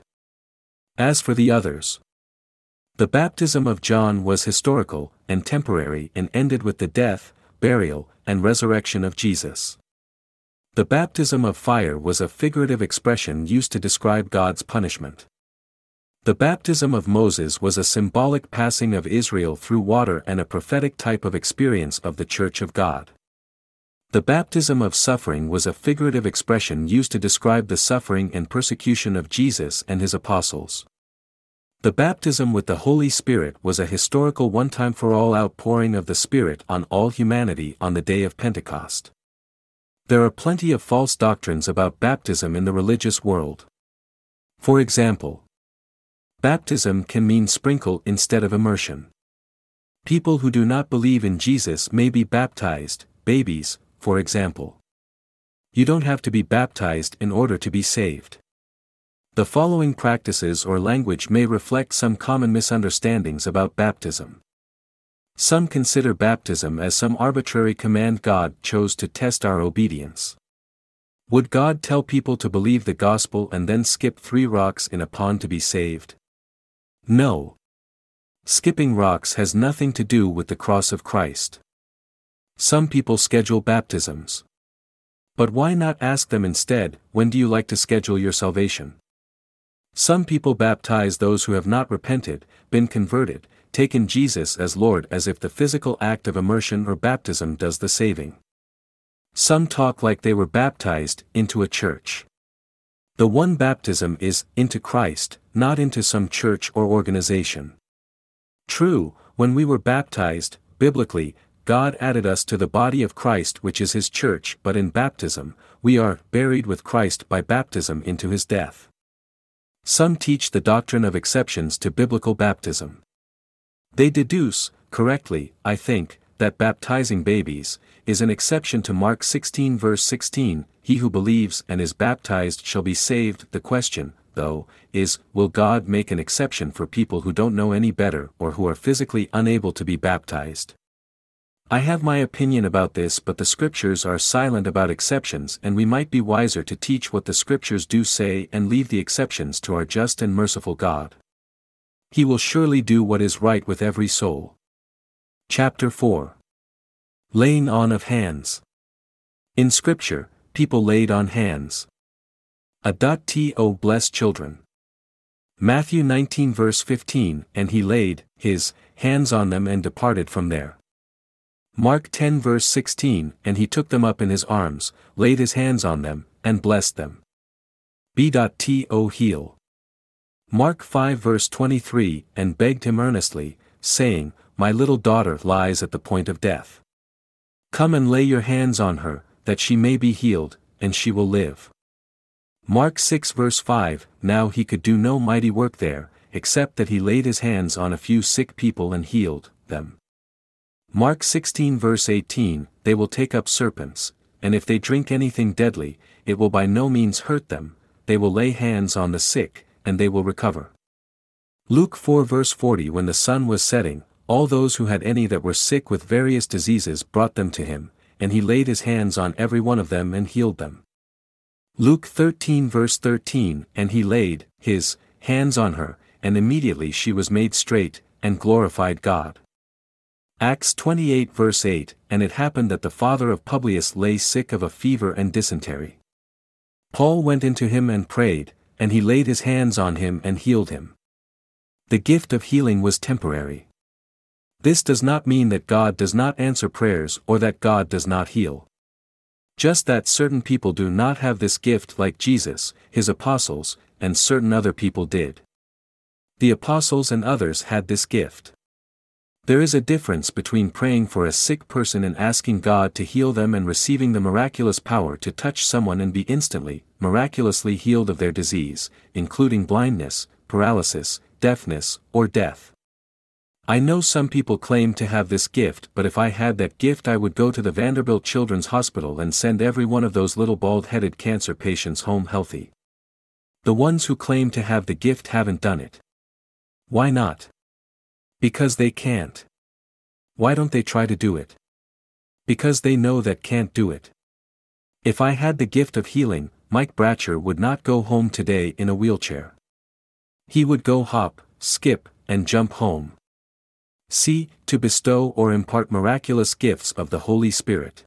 As for the others, the baptism of John was historical and temporary and ended with the death, burial, and resurrection of Jesus. The baptism of fire was a figurative expression used to describe God's punishment. The baptism of Moses was a symbolic passing of Israel through water and a prophetic type of experience of the Church of God. The baptism of suffering was a figurative expression used to describe the suffering and persecution of Jesus and his apostles. The baptism with the Holy Spirit was a historical one-time-for-all outpouring of the Spirit on all humanity on the day of Pentecost. There are plenty of false doctrines about baptism in the religious world. For example, baptism can mean sprinkle instead of immersion. People who do not believe in Jesus may be baptized, babies, for example. You don't have to be baptized in order to be saved. The following practices or language may reflect some common misunderstandings about baptism. Some consider baptism as some arbitrary command God chose to test our obedience. Would God tell people to believe the gospel and then skip three rocks in a pond to be saved? No. Skipping rocks has nothing to do with the cross of Christ. Some people schedule baptisms. But why not ask them instead, when do you like to schedule your salvation? Some people baptize those who have not repented, been converted, taken Jesus as Lord as if the physical act of immersion or baptism does the saving. Some talk like they were baptized into a church. The one baptism is into Christ, not into some church or organization. True, when we were baptized, biblically, God added us to the body of Christ, which is his church, but in baptism, we are buried with Christ by baptism into his death. Some teach the doctrine of exceptions to biblical baptism. They deduce, correctly, I think, that baptizing babies is an exception to Mark sixteen verse sixteen, "He who believes and is baptized shall be saved." The question, though, is, will God make an exception for people who don't know any better or who are physically unable to be baptized? I have my opinion about this, but the scriptures are silent about exceptions, and we might be wiser to teach what the scriptures do say and leave the exceptions to our just and merciful God. He will surely do what is right with every soul. Chapter four. Laying on of hands. In Scripture, people laid on hands. To bless children. Matthew nineteen verse fifteen, "And he laid his hands on them and departed from there." Mark ten verse sixteen, "And he took them up in his arms, laid his hands on them, and blessed them." To heal. Mark five verse twenty-three, "And begged him earnestly, saying, My little daughter lies at the point of death. Come and lay your hands on her, that she may be healed, and she will live." Mark six verse five, "Now he could do no mighty work there, except that he laid his hands on a few sick people and healed them." Mark sixteen verse eighteen, "They will take up serpents, and if they drink anything deadly, it will by no means hurt them, they will lay hands on the sick, and they will recover." Luke four verse forty, "When the sun was setting, all those who had any that were sick with various diseases brought them to him, and he laid his hands on every one of them and healed them." Luke thirteen verse thirteen, "And he laid his hands on her, and immediately she was made straight, and glorified God." Acts twenty-eight verse eight, "And it happened that the father of Publius lay sick of a fever and dysentery. Paul went into him and prayed, and he laid his hands on him and healed him." The gift of healing was temporary. This does not mean that God does not answer prayers or that God does not heal. Just that certain people do not have this gift like Jesus, his apostles, and certain other people did. The apostles and others had this gift. There is a difference between praying for a sick person and asking God to heal them and receiving the miraculous power to touch someone and be instantly, miraculously healed of their disease, including blindness, paralysis, deafness, or death. I know some people claim to have this gift, but if I had that gift I would go to the Vanderbilt Children's Hospital and send every one of those little bald-headed cancer patients home healthy. The ones who claim to have the gift haven't done it. Why not? Because they can't. Why don't they try to do it? Because they know that can't do it. If I had the gift of healing, Mike Bratcher would not go home today in a wheelchair. He would go hop, skip, and jump home. See, to bestow or impart miraculous gifts of the Holy Spirit.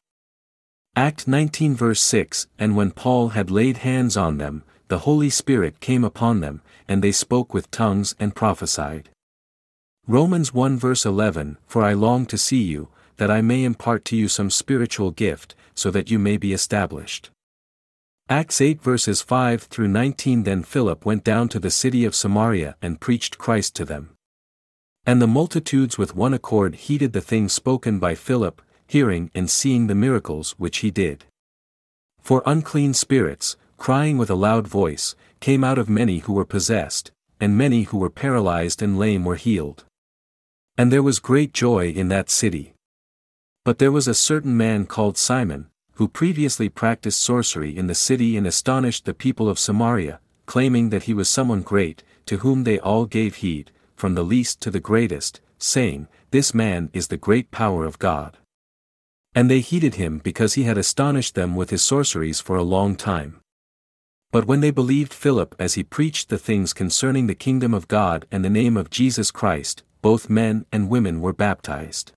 Act nineteen verse six, and when Paul had laid hands on them, the Holy Spirit came upon them, and they spoke with tongues and prophesied. Romans one verse eleven, for I long to see you, that I may impart to you some spiritual gift, so that you may be established. Acts eight verses five through nineteen, then Philip went down to the city of Samaria and preached Christ to them. And the multitudes with one accord heeded the things spoken by Philip, hearing and seeing the miracles which he did. For unclean spirits, crying with a loud voice, came out of many who were possessed, and many who were paralyzed and lame were healed. And there was great joy in that city. But there was a certain man called Simon, who previously practiced sorcery in the city and astonished the people of Samaria, claiming that he was someone great, to whom they all gave heed, from the least to the greatest, saying, This man is the great power of God. And they heeded him because he had astonished them with his sorceries for a long time. But when they believed Philip as he preached the things concerning the kingdom of God and the name of Jesus Christ, both men and women were baptized.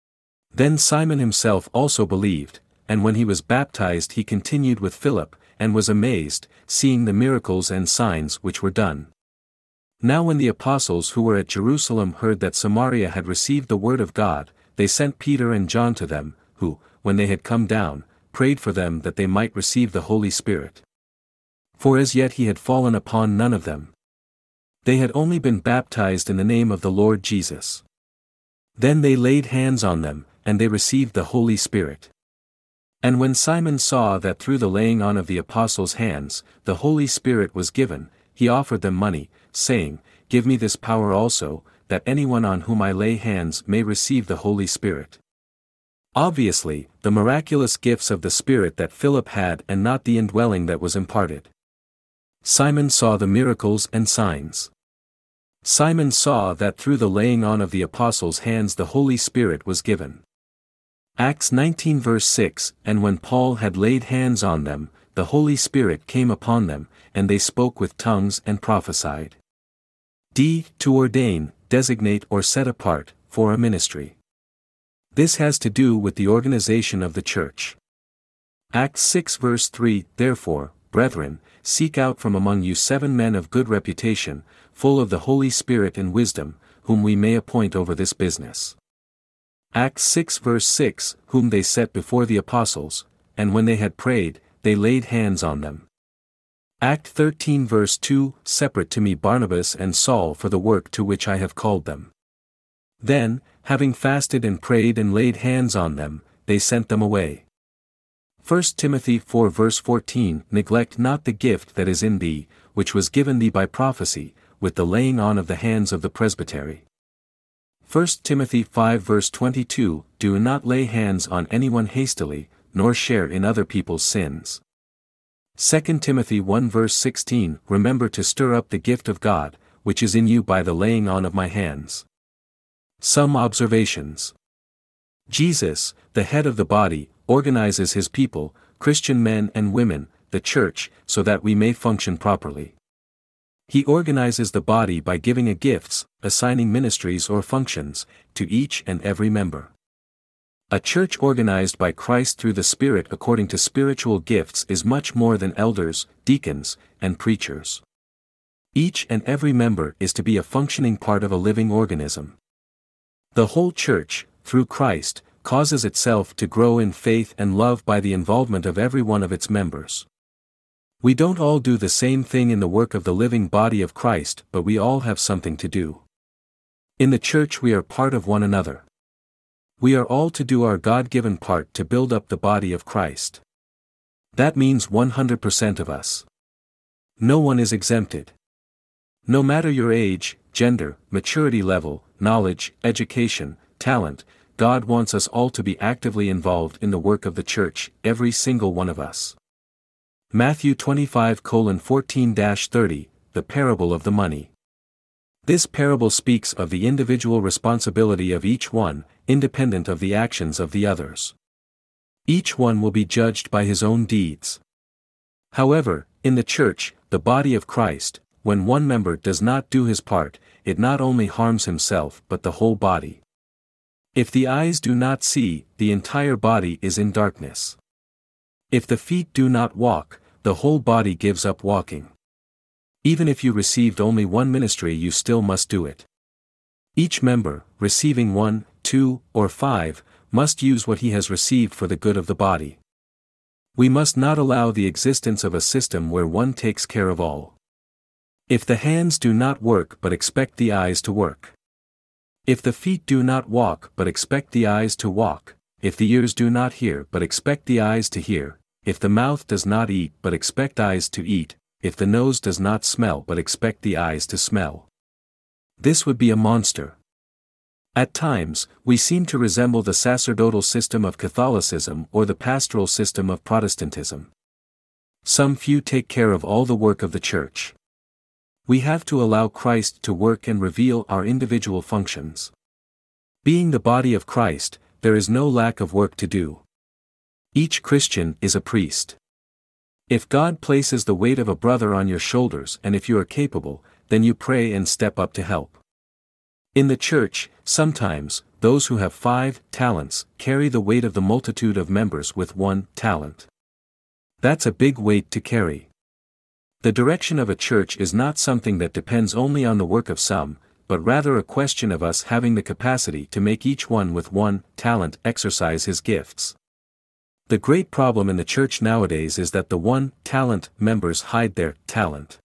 Then Simon himself also believed, and when he was baptized he continued with Philip, and was amazed, seeing the miracles and signs which were done. Now when the apostles who were at Jerusalem heard that Samaria had received the word of God, they sent Peter and John to them, who, when they had come down, prayed for them that they might receive the Holy Spirit. For as yet he had fallen upon none of them. They had only been baptized in the name of the Lord Jesus. Then they laid hands on them, and they received the Holy Spirit. And when Simon saw that through the laying on of the apostles' hands, the Holy Spirit was given, he offered them money, saying, Give me this power also, that anyone on whom I lay hands may receive the Holy Spirit. Obviously, the miraculous gifts of the Spirit that Philip had and not the indwelling that was imparted. Simon saw the miracles and signs. Simon saw that through the laying on of the apostles' hands the Holy Spirit was given. Acts nineteen verse six, and when Paul had laid hands on them, the Holy Spirit came upon them, and they spoke with tongues and prophesied. D. To ordain, designate or set apart, for a ministry. This has to do with the organization of the church. Acts six verse three, Therefore, brethren, seek out from among you seven men of good reputation, full of the Holy Spirit and wisdom, whom we may appoint over this business. Acts six verse six, Whom they set before the apostles, and when they had prayed, they laid hands on them. Act thirteen verse two, Separate to me Barnabas and Saul for the work to which I have called them. Then, having fasted and prayed and laid hands on them, they sent them away. First Timothy four verse fourteen, Neglect not the gift that is in thee, which was given thee by prophecy, with the laying on of the hands of the presbytery. First Timothy five verse twenty-two, Do not lay hands on anyone hastily, nor share in other people's sins. Second Timothy one verse sixteen, Remember to stir up the gift of God, which is in you by the laying on of my hands. Some observations. Jesus, the head of the body, organizes his people, Christian men and women, the church, so that we may function properly. He organizes the body by giving a gifts, assigning ministries or functions, to each and every member. A church organized by Christ through the Spirit according to spiritual gifts is much more than elders, deacons, and preachers. Each and every member is to be a functioning part of a living organism. The whole church, through Christ, causes itself to grow in faith and love by the involvement of every one of its members. We don't all do the same thing in the work of the living body of Christ, but we all have something to do. In the church we are part of one another. We are all to do our God-given part to build up the body of Christ. That means one hundred percent of us. No one is exempted. No matter your age, gender, maturity level, knowledge, education, talent, God wants us all to be actively involved in the work of the church, every single one of us. Matthew twenty-five fourteen to thirty, the parable of the money. This parable speaks of the individual responsibility of each one, independent of the actions of the others. Each one will be judged by his own deeds. However, in the church, the body of Christ, when one member does not do his part, it not only harms himself but the whole body. If the eyes do not see, the entire body is in darkness. If the feet do not walk, the whole body gives up walking. Even if you received only one ministry, you still must do it. Each member, receiving one, two, or five, must use what he has received for the good of the body. We must not allow the existence of a system where one takes care of all. If the hands do not work but expect the eyes to work. If the feet do not walk but expect the eyes to walk, if the ears do not hear but expect the eyes to hear, if the mouth does not eat but expect eyes to eat, if the nose does not smell but expect the eyes to smell. This would be a monster. At times, we seem to resemble the sacerdotal system of Catholicism or the pastoral system of Protestantism. Some few take care of all the work of the church. We have to allow Christ to work and reveal our individual functions. Being the body of Christ, there is no lack of work to do. Each Christian is a priest. If God places the weight of a brother on your shoulders and if you are capable, then you pray and step up to help. In the church, sometimes, those who have five talents carry the weight of the multitude of members with one talent. That's a big weight to carry. The direction of a church is not something that depends only on the work of some, but rather a question of us having the capacity to make each one with one talent exercise his gifts. The great problem in the church nowadays is that the one talent members hide their talent.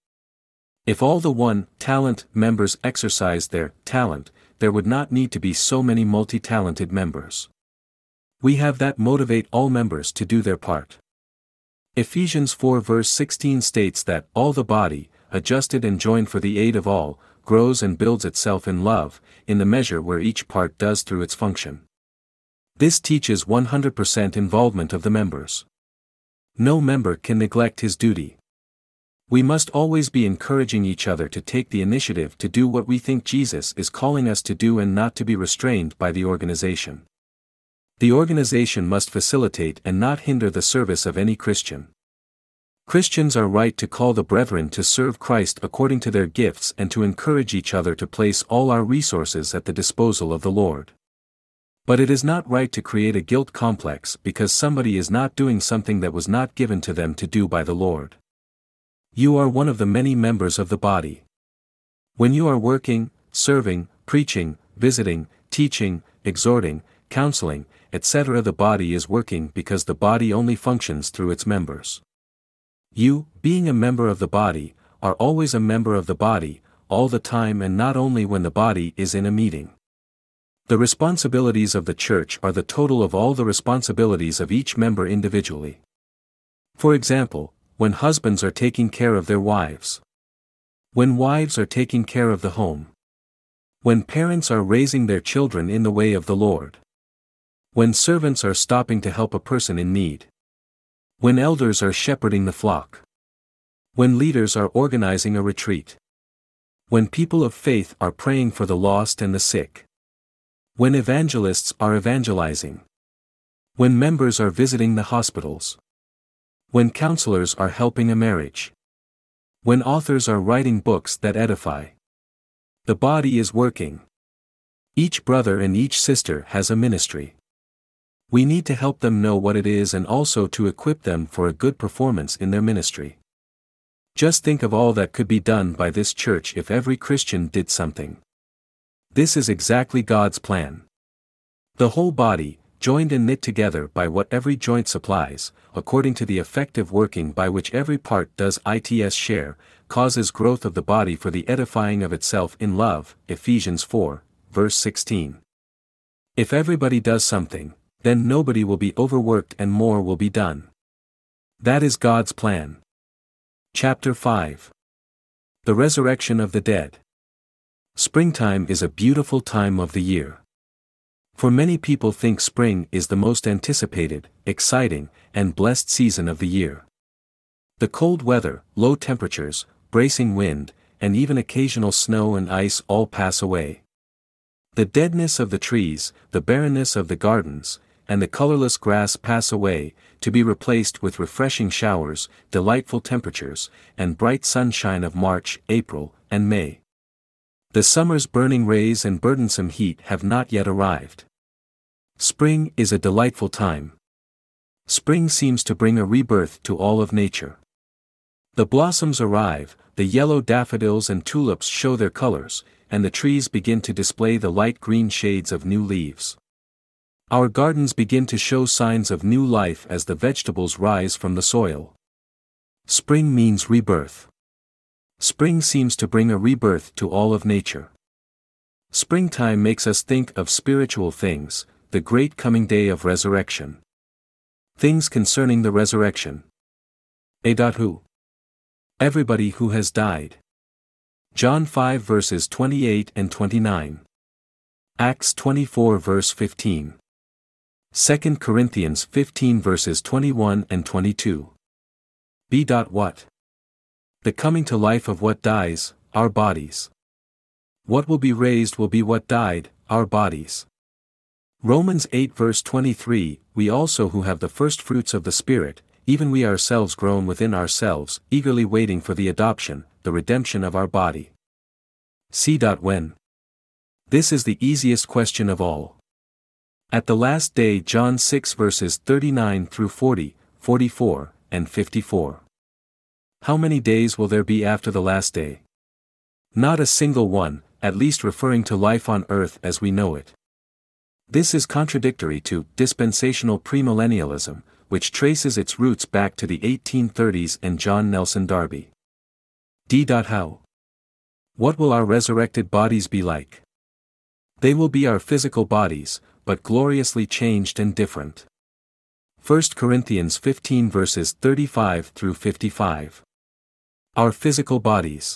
If all the one talent members exercised their talent, there would not need to be so many multi-talented members. We have that motivate all members to do their part. Ephesians four verse sixteen states that all the body, adjusted and joined for the aid of all, grows and builds itself in love, in the measure where each part does through its function. This teaches one hundred percent involvement of the members. No member can neglect his duty. We must always be encouraging each other to take the initiative to do what we think Jesus is calling us to do and not to be restrained by the organization. The organization must facilitate and not hinder the service of any Christian. Christians are right to call the brethren to serve Christ according to their gifts and to encourage each other to place all our resources at the disposal of the Lord. But it is not right to create a guilt complex because somebody is not doing something that was not given to them to do by the Lord. You are one of the many members of the body. When you are working, serving, preaching, visiting, teaching, exhorting, counseling, et cetera, the body is working because the body only functions through its members. You, being a member of the body, are always a member of the body, all the time and not only when the body is in a meeting. The responsibilities of the church are the total of all the responsibilities of each member individually. For example, when husbands are taking care of their wives. When wives are taking care of the home. When parents are raising their children in the way of the Lord. When servants are stopping to help a person in need. When elders are shepherding the flock. When leaders are organizing a retreat. When people of faith are praying for the lost and the sick. When evangelists are evangelizing. When members are visiting the hospitals. When counselors are helping a marriage. When authors are writing books that edify. The body is working. Each brother and each sister has a ministry. We need to help them know what it is and also to equip them for a good performance in their ministry. Just think of all that could be done by this church if every Christian did something. This is exactly God's plan. The whole body, joined and knit together by what every joint supplies, according to the effective working by which every part does its share, causes growth of the body for the edifying of itself in love, Ephesians four, verse sixteen. If everybody does something, then nobody will be overworked and more will be done. That is God's plan. Chapter five. The Resurrection of the Dead. Springtime is a beautiful time of the year. For many people think spring is the most anticipated, exciting, and blessed season of the year. The cold weather, low temperatures, bracing wind, and even occasional snow and ice all pass away. The deadness of the trees, the barrenness of the gardens, and the colorless grass pass away, to be replaced with refreshing showers, delightful temperatures, and bright sunshine of March, April, and May. The summer's burning rays and burdensome heat have not yet arrived. Spring is a delightful time. Spring seems to bring a rebirth to all of nature. The blossoms arrive, the yellow daffodils and tulips show their colors, and the trees begin to display the light green shades of new leaves. Our gardens begin to show signs of new life as the vegetables rise from the soil. Spring means rebirth. Spring seems to bring a rebirth to all of nature. Springtime makes us think of spiritual things, the great coming day of resurrection. Things concerning the resurrection. A. Who? Everybody who has died. John five verses twenty-eight and twenty-nine. Acts twenty-four verse fifteen. Second Corinthians fifteen verses twenty-one and twenty-two. B. What? The coming to life of what dies, our bodies. What will be raised will be what died, our bodies. Romans eight verse twenty-three, we also who have the first fruits of the Spirit, even we ourselves groan within ourselves, eagerly waiting for the adoption, the redemption of our body. C. When? This is the easiest question of all. At the last day, John six verses thirty-nine through forty, forty-four, and fifty-four. How many days will there be after the last day? Not a single one, at least referring to life on earth as we know it. This is contradictory to dispensational premillennialism, which traces its roots back to the eighteen thirties and John Nelson Darby. D. How? What will our resurrected bodies be like? They will be our physical bodies, but gloriously changed and different. First Corinthians fifteen verses thirty-five through fifty-five. Our physical bodies,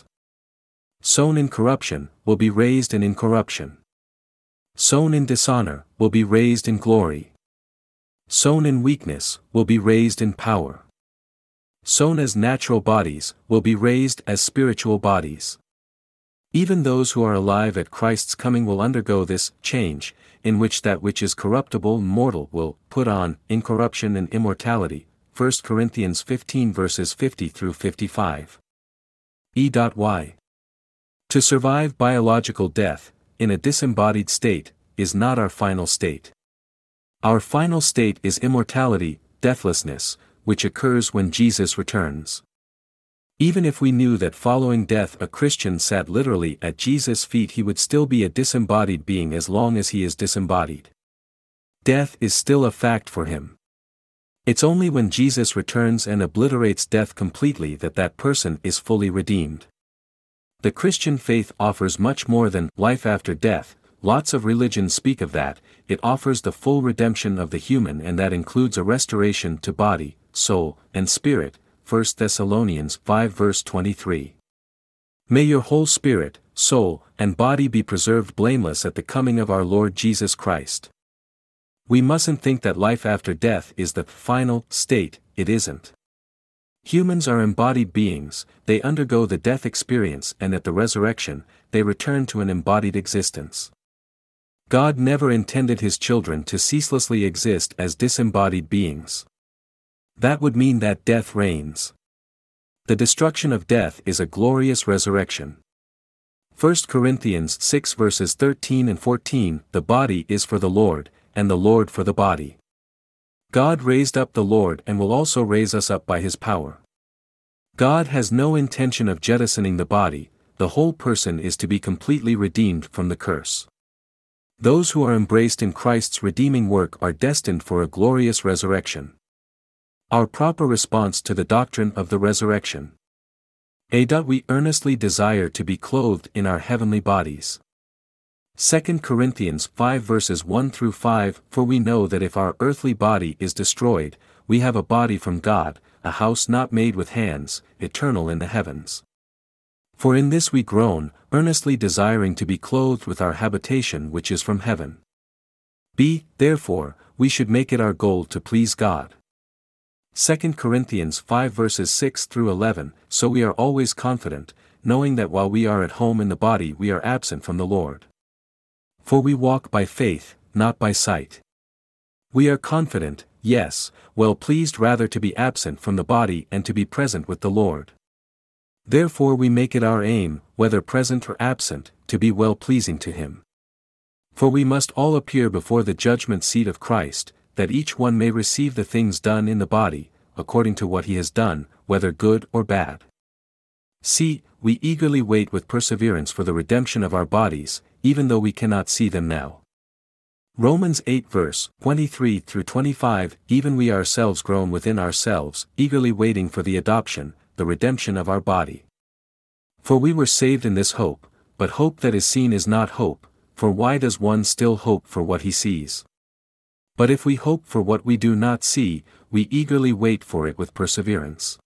sown in corruption, will be raised in incorruption. Sown in dishonor, will be raised in glory. Sown in weakness, will be raised in power. Sown as natural bodies, will be raised as spiritual bodies. Even those who are alive at Christ's coming will undergo this change, in which that which is corruptible and mortal will put on incorruption and immortality. First Corinthians fifteen verses fifty through fifty-five. E. Why? To survive biological death, in a disembodied state, is not our final state. Our final state is immortality, deathlessness, which occurs when Jesus returns. Even if we knew that following death a Christian sat literally at Jesus' feet, he would still be a disembodied being as long as he is disembodied. Death is still a fact for him. It's only when Jesus returns and obliterates death completely that that person is fully redeemed. The Christian faith offers much more than life after death. Lots of religions speak of that. It offers the full redemption of the human, and that includes a restoration to body, soul, and spirit. First Thessalonians five verse twenty-three. May your whole spirit, soul, and body be preserved blameless at the coming of our Lord Jesus Christ. We mustn't think that life after death is the final state. It isn't. Humans are embodied beings, they undergo the death experience, and at the resurrection, they return to an embodied existence. God never intended his children to ceaselessly exist as disembodied beings. That would mean that death reigns. The destruction of death is a glorious resurrection. First Corinthians six verses thirteen and fourteen, the body is for the Lord, and the Lord for the body. God raised up the Lord and will also raise us up by his power. God has no intention of jettisoning the body, the whole person is to be completely redeemed from the curse. Those who are embraced in Christ's redeeming work are destined for a glorious resurrection. Our proper response to the doctrine of the resurrection. A. We earnestly desire to be clothed in our heavenly bodies. Second Corinthians five verses one through five For we know that if our earthly body is destroyed, we have a body from God, a house not made with hands, eternal in the heavens. For in this we groan, earnestly desiring to be clothed with our habitation which is from heaven. B. Therefore, we should make it our goal to please God. Second Corinthians five verses six through eleven So we are always confident, knowing that while we are at home in the body we are absent from the Lord. For we walk by faith, not by sight. We are confident, yes, well pleased rather to be absent from the body and to be present with the Lord. Therefore we make it our aim, whether present or absent, to be well pleasing to Him. For we must all appear before the judgment seat of Christ, that each one may receive the things done in the body, according to what he has done, whether good or bad. See, we eagerly wait with perseverance for the redemption of our bodies, even though we cannot see them now. Romans eight verse twenty-three through twenty-five Even we ourselves groan within ourselves, eagerly waiting for the adoption, the redemption of our body. For we were saved in this hope, but hope that is seen is not hope, for why does one still hope for what he sees? But if we hope for what we do not see, we eagerly wait for it with perseverance.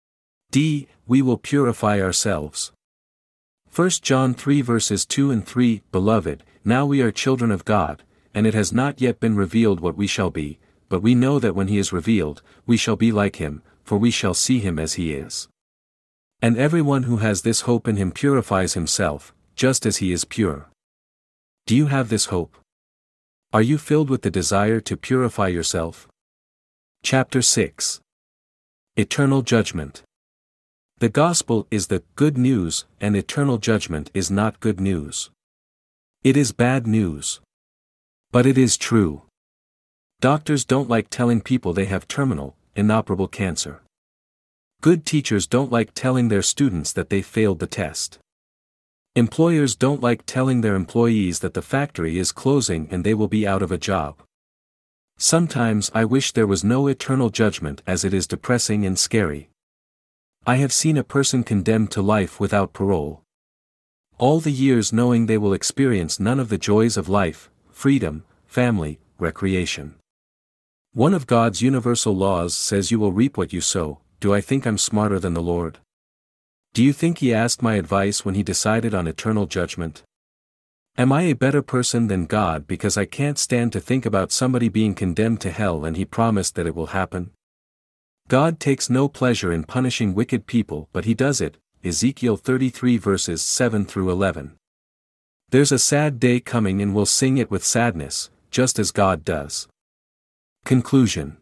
D. We will purify ourselves. First John three verses two and three Beloved, now we are children of God, and it has not yet been revealed what we shall be, but we know that when He is revealed, we shall be like Him, for we shall see Him as He is. And everyone who has this hope in Him purifies himself, just as He is pure. Do you have this hope? Are you filled with the desire to purify yourself? Chapter six. Eternal Judgment. The Gospel is the good news, and eternal judgment is not good news. It is bad news. But it is true. Doctors don't like telling people they have terminal, inoperable cancer. Good teachers don't like telling their students that they failed the test. Employers don't like telling their employees that the factory is closing and they will be out of a job. Sometimes I wish there was no eternal judgment, as it is depressing and scary. I have seen a person condemned to life without parole. All the years knowing they will experience none of the joys of life, freedom, family, recreation. One of God's universal laws says you will reap what you sow. Do I think I'm smarter than the Lord? Do you think He asked my advice when He decided on eternal judgment? Am I a better person than God because I can't stand to think about somebody being condemned to hell and He promised that it will happen? God takes no pleasure in punishing wicked people, but He does it. Ezekiel thirty-three verses seven through eleven. There's a sad day coming and we'll sing it with sadness, just as God does. Conclusion.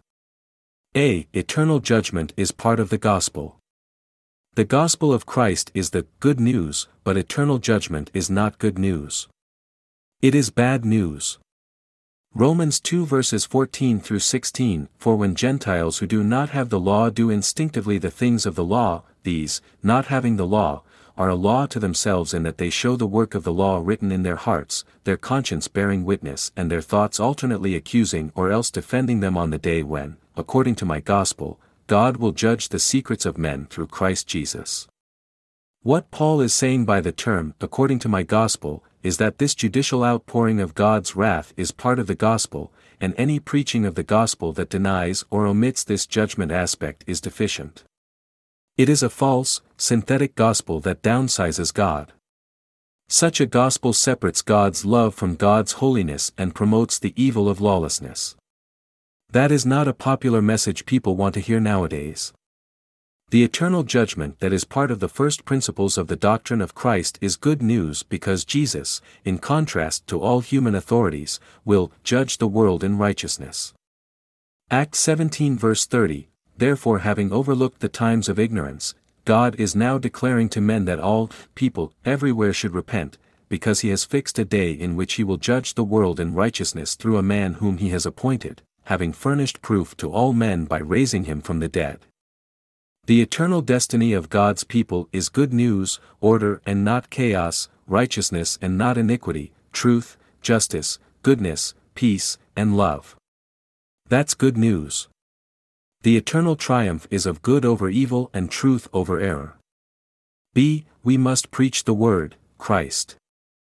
A. Eternal judgment is part of the gospel. The gospel of Christ is the good news, but eternal judgment is not good news. It is bad news. Romans two verses fourteen through sixteen For when Gentiles who do not have the law do instinctively the things of the law, these, not having the law, are a law to themselves in that they show the work of the law written in their hearts, their conscience bearing witness and their thoughts alternately accusing or else defending them on the day when, according to my gospel, God will judge the secrets of men through Christ Jesus. What Paul is saying by the term, according to my gospel, is that this judicial outpouring of God's wrath is part of the gospel, and any preaching of the gospel that denies or omits this judgment aspect is deficient. It is a false, synthetic gospel that downsizes God. Such a gospel separates God's love from God's holiness and promotes the evil of lawlessness. That is not a popular message people want to hear nowadays. The eternal judgment that is part of the first principles of the doctrine of Christ is good news because Jesus, in contrast to all human authorities, will judge the world in righteousness. Acts seventeen verse thirty, Therefore having overlooked the times of ignorance, God is now declaring to men that all people everywhere should repent, because He has fixed a day in which He will judge the world in righteousness through a man whom He has appointed, having furnished proof to all men by raising Him from the dead. The eternal destiny of God's people is good news, order and not chaos, righteousness and not iniquity, truth, justice, goodness, peace, and love. That's good news. The eternal triumph is of good over evil and truth over error. B. We must preach the word, Christ.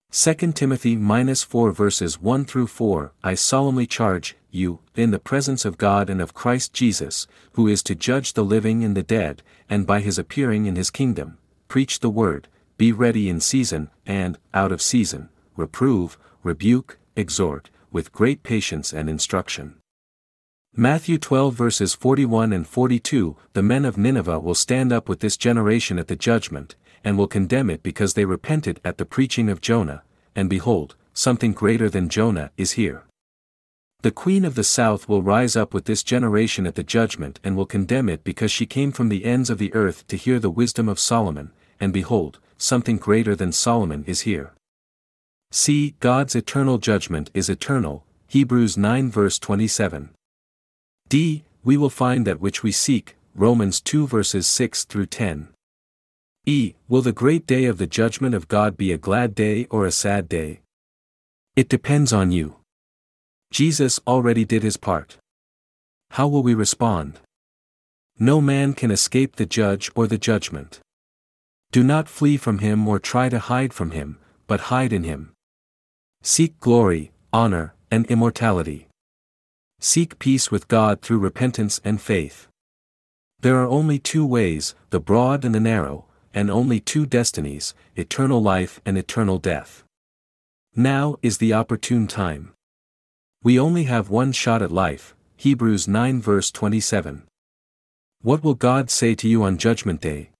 Second Timothy four verses one through four, I solemnly charge you, in the presence of God and of Christ Jesus, who is to judge the living and the dead, and by his appearing in his kingdom, preach the word, be ready in season, and, out of season, reprove, rebuke, exhort, with great patience and instruction. Matthew twelve verses forty-one and forty-two, the men of Nineveh will stand up with this generation at the judgment, and will condemn it because they repented at the preaching of Jonah, and behold, something greater than Jonah is here. The queen of the south will rise up with this generation at the judgment and will condemn it because she came from the ends of the earth to hear the wisdom of Solomon, and behold, something greater than Solomon is here. See, God's eternal judgment is eternal, Hebrews nine verse twenty-seven. D. We will find that which we seek, Romans two verses six through ten. E. Will the great day of the judgment of God be a glad day or a sad day? It depends on you. Jesus already did his part. How will we respond? No man can escape the judge or the judgment. Do not flee from him or try to hide from him, but hide in him. Seek glory, honor, and immortality. Seek peace with God through repentance and faith. There are only two ways, the broad and the narrow, and only two destinies, eternal life and eternal death. Now is the opportune time. We only have one shot at life, Hebrews nine verse twenty-seven. What will God say to you on Judgment Day?